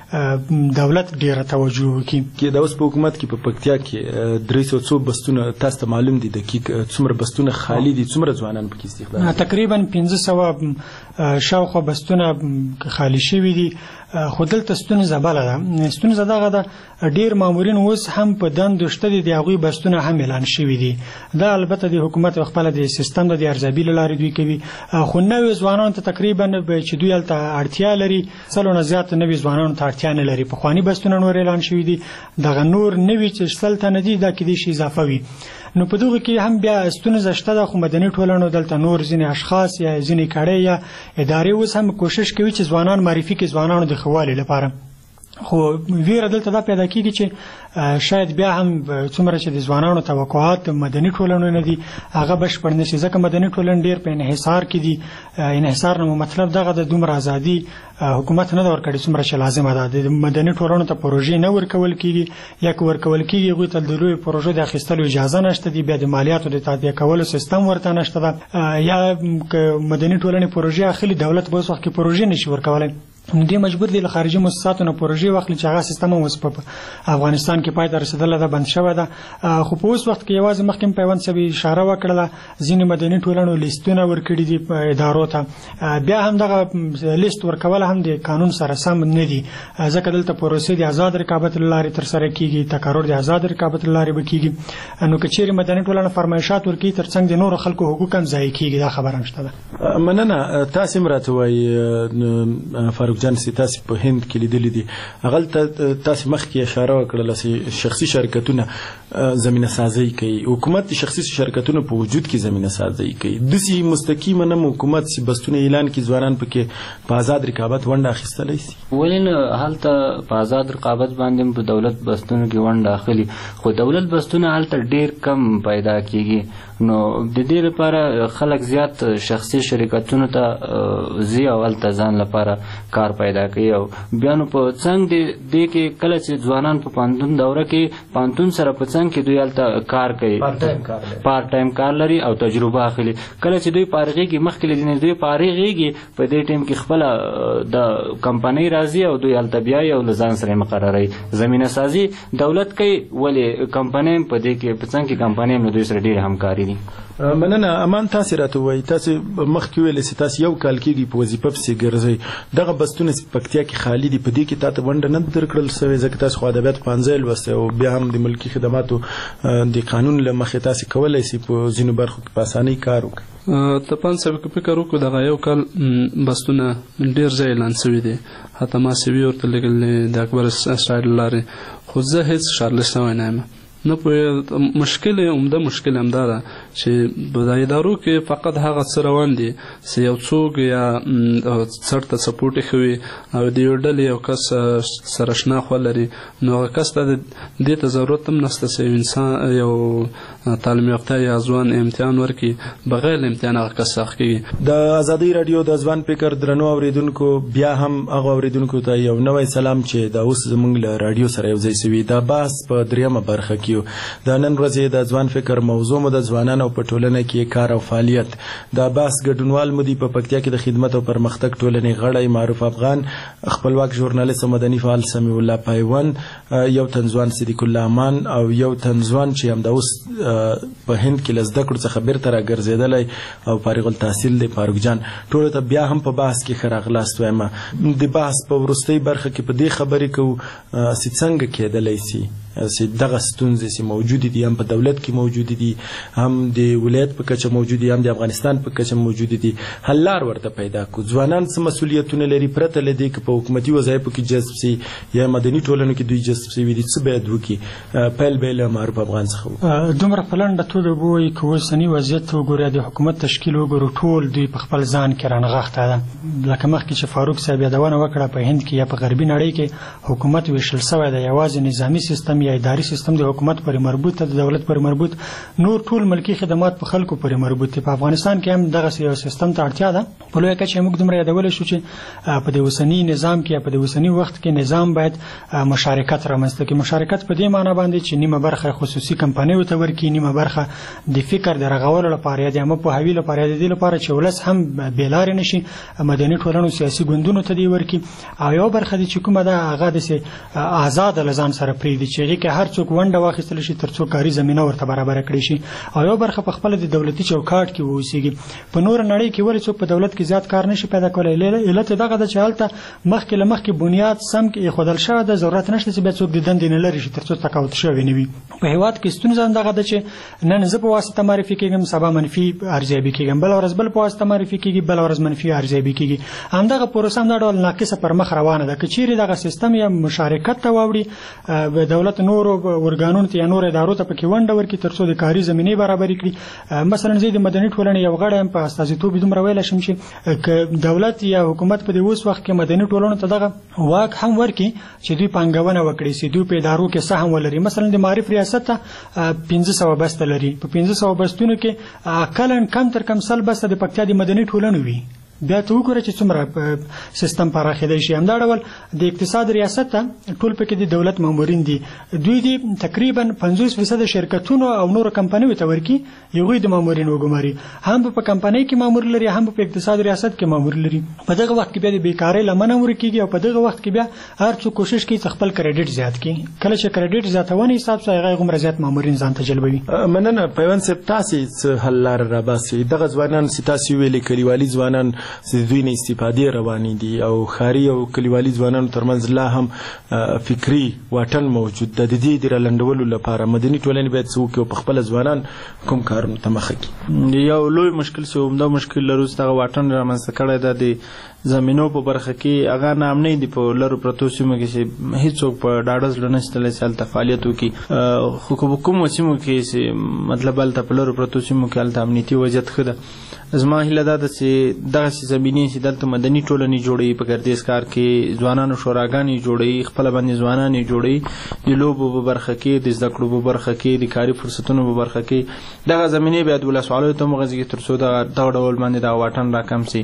دولت ډیره توجه وکړي. دا اوس په حکومت کې په پکتیا کې درې سوه څو بستونه تاسو ته معلوم دي دقیق څومره بستونه خالي دي څومره ځوانان پکې استخدام تقریبا پنځه سوه شاوخوا بستونه خالي شوي دي. خو دلته ستونزه بله ده. ستونزه دغه ده ډېر مامورین اوس هم په دندو شته دي د هغوی بستونه هم اعلان شوي دي. دا البته د حکومت خپله د سیستم د ارزیابي له لارې دوی کوي. خو نوي ځوانانو ته تقریبا چې دوی هلته اړتیا لري سلو نه زیات نوي ځوانانو ته اړتیا نه لري. پخواني بستونه نور اعلان شوي دي دغه نور نوي چې سل تنه دي دا کیدای شي اضافه وي. نو په دغه کې هم بیا ستونزه شته ده خو مدني ټولنو دلته نور ځینې اشخاص یا ځینې کړۍ یا ادارې اوس هم کوشش کوي چې ځوانان معرفي کړي ځوانانو د ښه والي لپاره. خو ویره دلته دا پیدا کېږي چې شاید بیا هم څومره چې د ځوانانو توقعات مدني ټولنو نه دي هغه بشپړ نه شي ځکه مدني ټولنې ډېر په انحصار کې دي. انحصار نه مطلب دغه د دومره ازادي حکومت نه ده ورکړې څومره چې لازمه ده. د مدني ټولنو ته پروژې نه ورکول کېږي یا که ورکول کېږي هغوی ته د لویو پروژو د اخیستلو اجازه نشته دي. بیا د مالیاتو د تعبیه کولو سیستم ورته نشته ده. یا که مدني ټولنې پروژې اخلي دولت به اوس وخت کې پروژې نشي ورکولی. دې مجبور دي له خارجي مؤسساتو نه پروژې واخلي چې هغه سیستم اوس په افغانستان کې پای ته رسېدلی ده بند شوی ده. خو په اوس وخت کې یوازې مخکې هم پیوند صاحب اشاره وکړله ځینې مدني ټولنو لیستونه ورکړي دي ادارو ته. بیا هم دغه لیست ورکول هم د قانون سره سم نه دي ځکه دلته پروسې د آزاد رقابت له لارې ترسره کېږي تقرر د آزاد رقابت له لارې به کېږي. نو که چیرې مدني ټولنه فرمایشات ورکوي تر څنګ د نورو خلکو حقوق هم ضایع کېږي دا خبره هم شته ده. مننه. تاسې هم راته وایي فاروق جان چې تاسو په هند کې لیدلې دي هغلته تاسو مخکې اشاره وکړله چې شخصي شرکتونه زمینه سازي کوي. حکومت د شخصي شرکتونو په وجود کې زمینه سازي کوي. داسې مستقیمه نه حکومت چې بستونه اعلان کړي ځوانان پکې په آزاد رقابت ونډه اخیستلی شي. ولې نه هلته په آزاد رقابت باندې په دولت بستونو کې ونډه اخلي خو دولت بستونه هلته ډېر کم پیدا کېږي. نو د دې لپاره خلک زیات شخصي شرکتونو ته ځي او هلته ځان لپاره کار پیدا کوي. او بیا نو په څنګ دې کې کله چې ځوانان په پوهنتون دوره کې پوهنتون سره په څنګ کې دوی هلته کار کوي پارت ټایم کار لري او تجربه اخلي. کله چې دوی فارغېږي مخکې له دې نه دوی فارغېږي په دې ټایم کې خپله د کمپنۍ راځي او دوی هلته بیایي او له ځان سره یې مقرروي. زمینه سازي دولت کوي ولې کمپنۍ هم په دې کې په څنګ کې کمپنۍ هم له دوی سره ډېرې همکاري دي. مننه. امان تاسې راته وایي تاسې مخکې ویلې چې تاسې یو کال کېږي په وظیفه پسې ګرځئ دغه بستونه چې پکتیا کې خالي دي په دې کې تا ته ونډه نه درکړل شوې ځکه تاسو خو ادبیات پوهنځی لوستی او بیا هم د ملکي خدماتو د قانون له مخې تاسې کولی شئ په ځینو برخو کې په اسانۍ کار وکړئ. تپان صاحب که فکر وکړو دغه یو کال بستونه ډېر ځای اعلان شوي دي حتی ما سوي ورته لېږلې د اکبر اسرائیل له لارې خو زه هېڅ شارلس شوی نه یم. نه پوهېږم مشکل عمده مشکل همدا ده چې په ادارو کې فقط هغه څه روان دي چې یو څوک یا څړ ته سپورټ کوي او د یو ډلې یو کس سره شناخت ولري نو هغه کس ته دې ته ضرورت هم نشته چې انسان یو تعلیم یافته یا ځوان امتحان ورکړي بغیر امتحان هغه کس سخت کیږي. د ازادي رادیو د ځوان فکر درنو اوریدونکو بیا هم هغه اوریدونکو ته یو نوی سلام چې د اوس زموږ له رادیو سره یو ځای شوي دا بحث په دریمه برخه کې د نن ورځې د ځوان فکر موضوع مو د ځوانانو په ټولنه کې کار او فعالیت دا بحث ګډونوال مو دي په پکتیا کې د خدمت او پرمختګ ټولنې غړی معروف افغان خپلواک ژورنالیست او مدني فعال سمیع الله پایون یو تنځوان صدیق الله امان او یو تنځوان چې هم د اوس په هند کې له زده کړو څخه بیرته راګرځېدلی او فارغ التحصیل دی فاروق جان ټولو ته بیا هم په بحث کې ښه راغلاست وایم. د بحث په وروستۍ برخه کې په دې خبرې کوو چې څنګه کېدلی سي چې دغه ستونزې چې موجودې دي هم په دولت کې موجودې دي هم د ولایت په کچه موجودې دي هم د افغانستان په کچه موجودې دي حل لار ورته پیدا کړو. ځوانان څه مسؤلیتونه لري پرته له دې که په حکومتي وظایفو کې جذب سي یا مدني ټولنو کې دوی جذب سوي دي څه باید وکړي؟ پیل به له معروف افغان څخه دومره په لنډه توګه ووایي که اوسني وضعیت وګورې د حکومت تشکیل وګورو ټول دوی په خپل ځان کې رانغښته ده لکه مخکې چې فاروق صاحب یادونه وکړه په هند کې یا په غربي نړۍ کې حکومت ویشل سوی ده یوازې نظامي سیستم یا اداري سیستم د حکومت پورې مربوط ده د دولت پورې مربوط نور ټول ملکي خدمات په خلکو پورې مربوط دي. په افغانستان کې هم دغه یو سیستم ته اړتیا ده په لویه کچه موږ دومره یادولی شو چې په د اوسني نظام کې یا په د اوسني وخت کې نظام باید مشارکت رامنځته کړي. مشارکت په دې معنی باندې چې نیمه برخه خصوصي کمپنیو ته ورکړي نیمه برخه د فکر د رغولو لپاره یا د عامه پوهاوي لپاره د دې لپاره چې ولس هم بېلارې نشي مدني ټولنو سیاسي ګوندونو ته دې ورکړي او یو برخه چې کومه ده هغه داسې آزاده له ځان سره پرېږدي چې هغې کې هر څوک ونډه واخیستلی شي تر څو کاري زمینه ورته برابره کړی شي او یو برخه په خپله د دولتي چوکاټ کې واوسېږي. په نوره نړۍ کې ولې څوک په دولت کې زیات کار نشي پیدا کولی علت یې دغه ده چې هلته مخکې له مخکې بنیاد سم ایښودل شوی ده ضرورت نشته چې بیا څوک د دندې نه لرې شي تر څو تقاعد شوی نه وي. په هېواد کې ستونزه دغه ده چې نن زه په واسطه معرفي کېږم سبا منفي ارزیابي کېږم بله ورځ بل په واسطه معرفي کېږي بله ورځ منفي ارزیابي کېږي. همدغه پروسه همدا ډول ناقصه پر مخ روانه ده. که چیرې دغه سیستم یا مشارکت ته واوړي دولت نورو ورګانونو ته یا نور ادارو ته پکې ونډه ورکړي تر څو د کاري زمینې برابرې کړي. مثلا زه د مدني ټولنې یو غړی یم په استازیتوب یې دومره ویلی شم چې که دولت یا حکومت په دې اوس وخت کې مدني ټولنو ته دغه واک هم ورکړي چې دوی پانګونه وکړي چې دوی په ادارو کې سهم ولري. مثلا د معارف ریاست ته پنځه سوه بسته لري په پنځه سوه بستونو کې اقلا کم تر کم سل بسته د پکتیا د مدني ټولنو وي. بیا ته وګوره چې څومره سیستم پراخېدی شي. همدا ډول د اقتصاد ریاست ته ټول پکې د دولت مامورین دي دوی دي تقریبا پنځوس فیصده شرکتونو او نورو کمپنیو ته ورکړي هغوی د مامورین وګماري هم په کمپنۍ کې مامور لري هم په اقتصاد ریاست کې مامور لري. په دغه وخت کې بیا د بیکارۍ لمنه ورکېږي او په دغه وخت کې بیا هر څوک کوشش کوي چې خپل کریډټ زیات کړي. کله چې کریډټ زیاتونه حساب سره هغه هغومره زیات مامورین ځان ته جلبوي. مننه پیوند صاحب تاسې څه حل لاره راباسئ دغه ځوانان چې تاسې ویلې کلیوالي ځوانان چې دوی نه استفادې روانې دي او ښاري او کلیوالي ځوانانو ترمنځ لا هم فکري واټن موجود ده. د دې د رالنډولو لپاره مدني ټولنې باید څه وکړي او په خپله ځوانان کوم کارونو ته مخه کړي؟ یو لوی مشکل چې عمده مشکل لرو چې دغه واټن رامنځته کړی ده د زمینو په برخه کې هغه نامنۍ دي په لرو پرتو سیمو کې چې هېڅوک په ډاډه زړه نشتلی چې هلته فعالیت وکړي. خو که په کومو سیمو کې چې مطلب هلته په لرو پرتو سیمو کې هلته امنیتي وضعیت ښه ده زما هیله دا ده چې دغسې زمینې چې دلته مدني ټولنې جوړوي په ګردیز کار کې ځوانانو شوراګانې جوړوي خپله باندې ځوانان یې جوړوي د لوبو په برخه کې د زده کړو په برخه کې د کاري فرصتونو په برخه کې دغه زمینې باید ولسوالیو ته وغځېږي تر څو دغه ډول باندې دغه واټن راکم سي.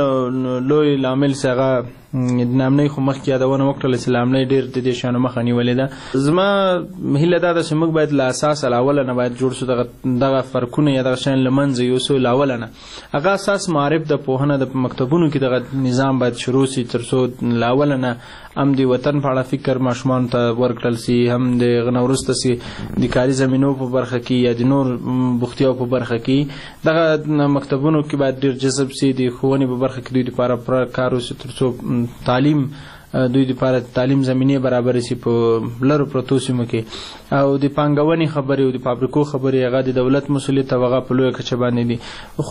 بل لوی لامل چې هغه نامنۍ خو مخکې یادونه وکړله چې لامنۍ ډېر د دې شیانو مخه نیولې ده. زما هیله دا ده چې موږ باید له اساسه له اوله نه باید جوړ شو دغه دغه فرقونه یا دغه شیان له منځه یوسو له اوله نه هغه اساس معارف د پوهنه د مکتبونو کې دغه نظام باید شروع سي تر څو له اوله نه هم د وطن په اړه فکر ماشومانو ته ورکړل سي هم د هغه نه وروسته سي د کاري زمینو په برخه کې یا د نور بوختیاو په برخه کې دغه مکتبونو کې باید ډېر جذب سي د ښوونې په برخه کې دوی دپاره پوره کار وسي تر څو تعلیم دوی دپاره تعلیم زمینې برابرې سي په لرو پرتو سیمو کې او د پانګونې خبرې او د فابریکو خبرې هغه د دولت مسؤلیت او هغه په لویه کچه باندې دي.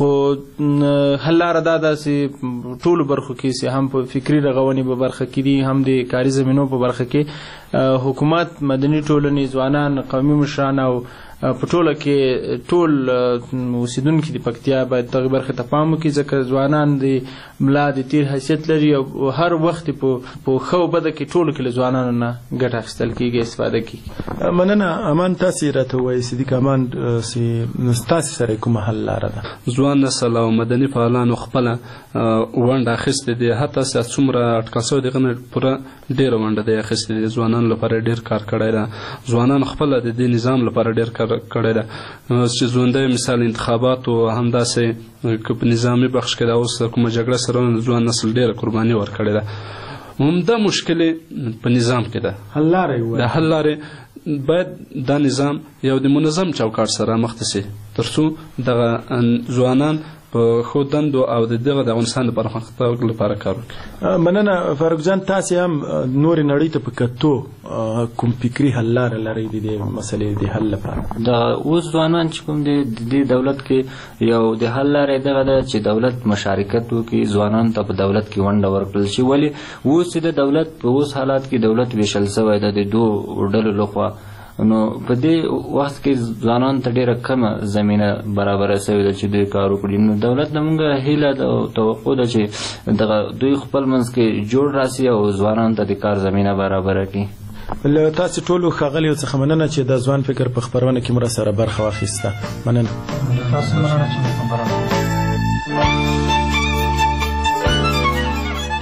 خو حل لاره دا ده چې ټولو برخو کې سي هم په فکري رغونې په برخه کې دي هم د کاري زمینو په برخه کې حکومت، مدني ټولنې، ځوانان، قومي مشران او په ټوله کې ټول اوسیدونکي د پکتیا باید دغې برخې ته پام وکړي، ځکه ځوانان د ملا د تیر حیثیت لري او هر وخت په ښه او بده کې ټولو کې له ځوانانو نه ګټه اخیستل کېږي، استفاده کېږي. مننه. امان، تاسې راته ووایئ صدیق امان، ستاسې سره کومه حل لاره ده؟ ځوان نسل او مدني فعالانو خپله ونډه اخیستې دي، حتی څومره اټکل شوی د هغه نه پوره ډېره ونډه دی اخیستې دي. ځوانانو لپاره ډېر کار کړی ده، ځوانانو خپله د دې نظام لپاره ډېر کار کړی ده چې ژوندی مثال انتخابات او همداسې که په نظامي بخش کې دا اوس کومه جګړه سره ځوان نسل ډېره قرباني ورکړې ده. همدا مشکل په نظام کې ده. حل لارې د حل لارې باید دا نظام یو د منظم چوکاټ سره مخ ته سي تر څو دغه ځوانان په ښو دندو او د دغه د افغانستان د پرمختګ لپاره کار وکړي. مننه. فاروق جان، تاسې هم نورې نړۍ ته په کتو کوم فکري حل لاره لرئ د دې مسلې د حل لپاره؟ د اوس ځوانان چې کوم دي د دې دولت کې یو د حل لاره دغه ده چې دولت مشارکت وکړي، ځوانانو ته په دولت کې ونډه ورکړل شي. ولې اوس د دولت په اوس حالات کې دولت ویشل شوی ده د دوو ډلو لخوا، نو په دې وخت کې ځوانانو ته ډېره کمه زمینه برابره شوې ده چې دوی کار وکړي. نو دولت نه موږ هیله ده او توقع ده چې دغه دوی خپل منځ کې جوړ راسي او ځوانانو ته د کار زمینه برابره کړي. له تاسې ټولو ښاغلیو څخه مننه چې د ځوان فکر په خپرونه کې مو راسره برخه واخیسته. مننه.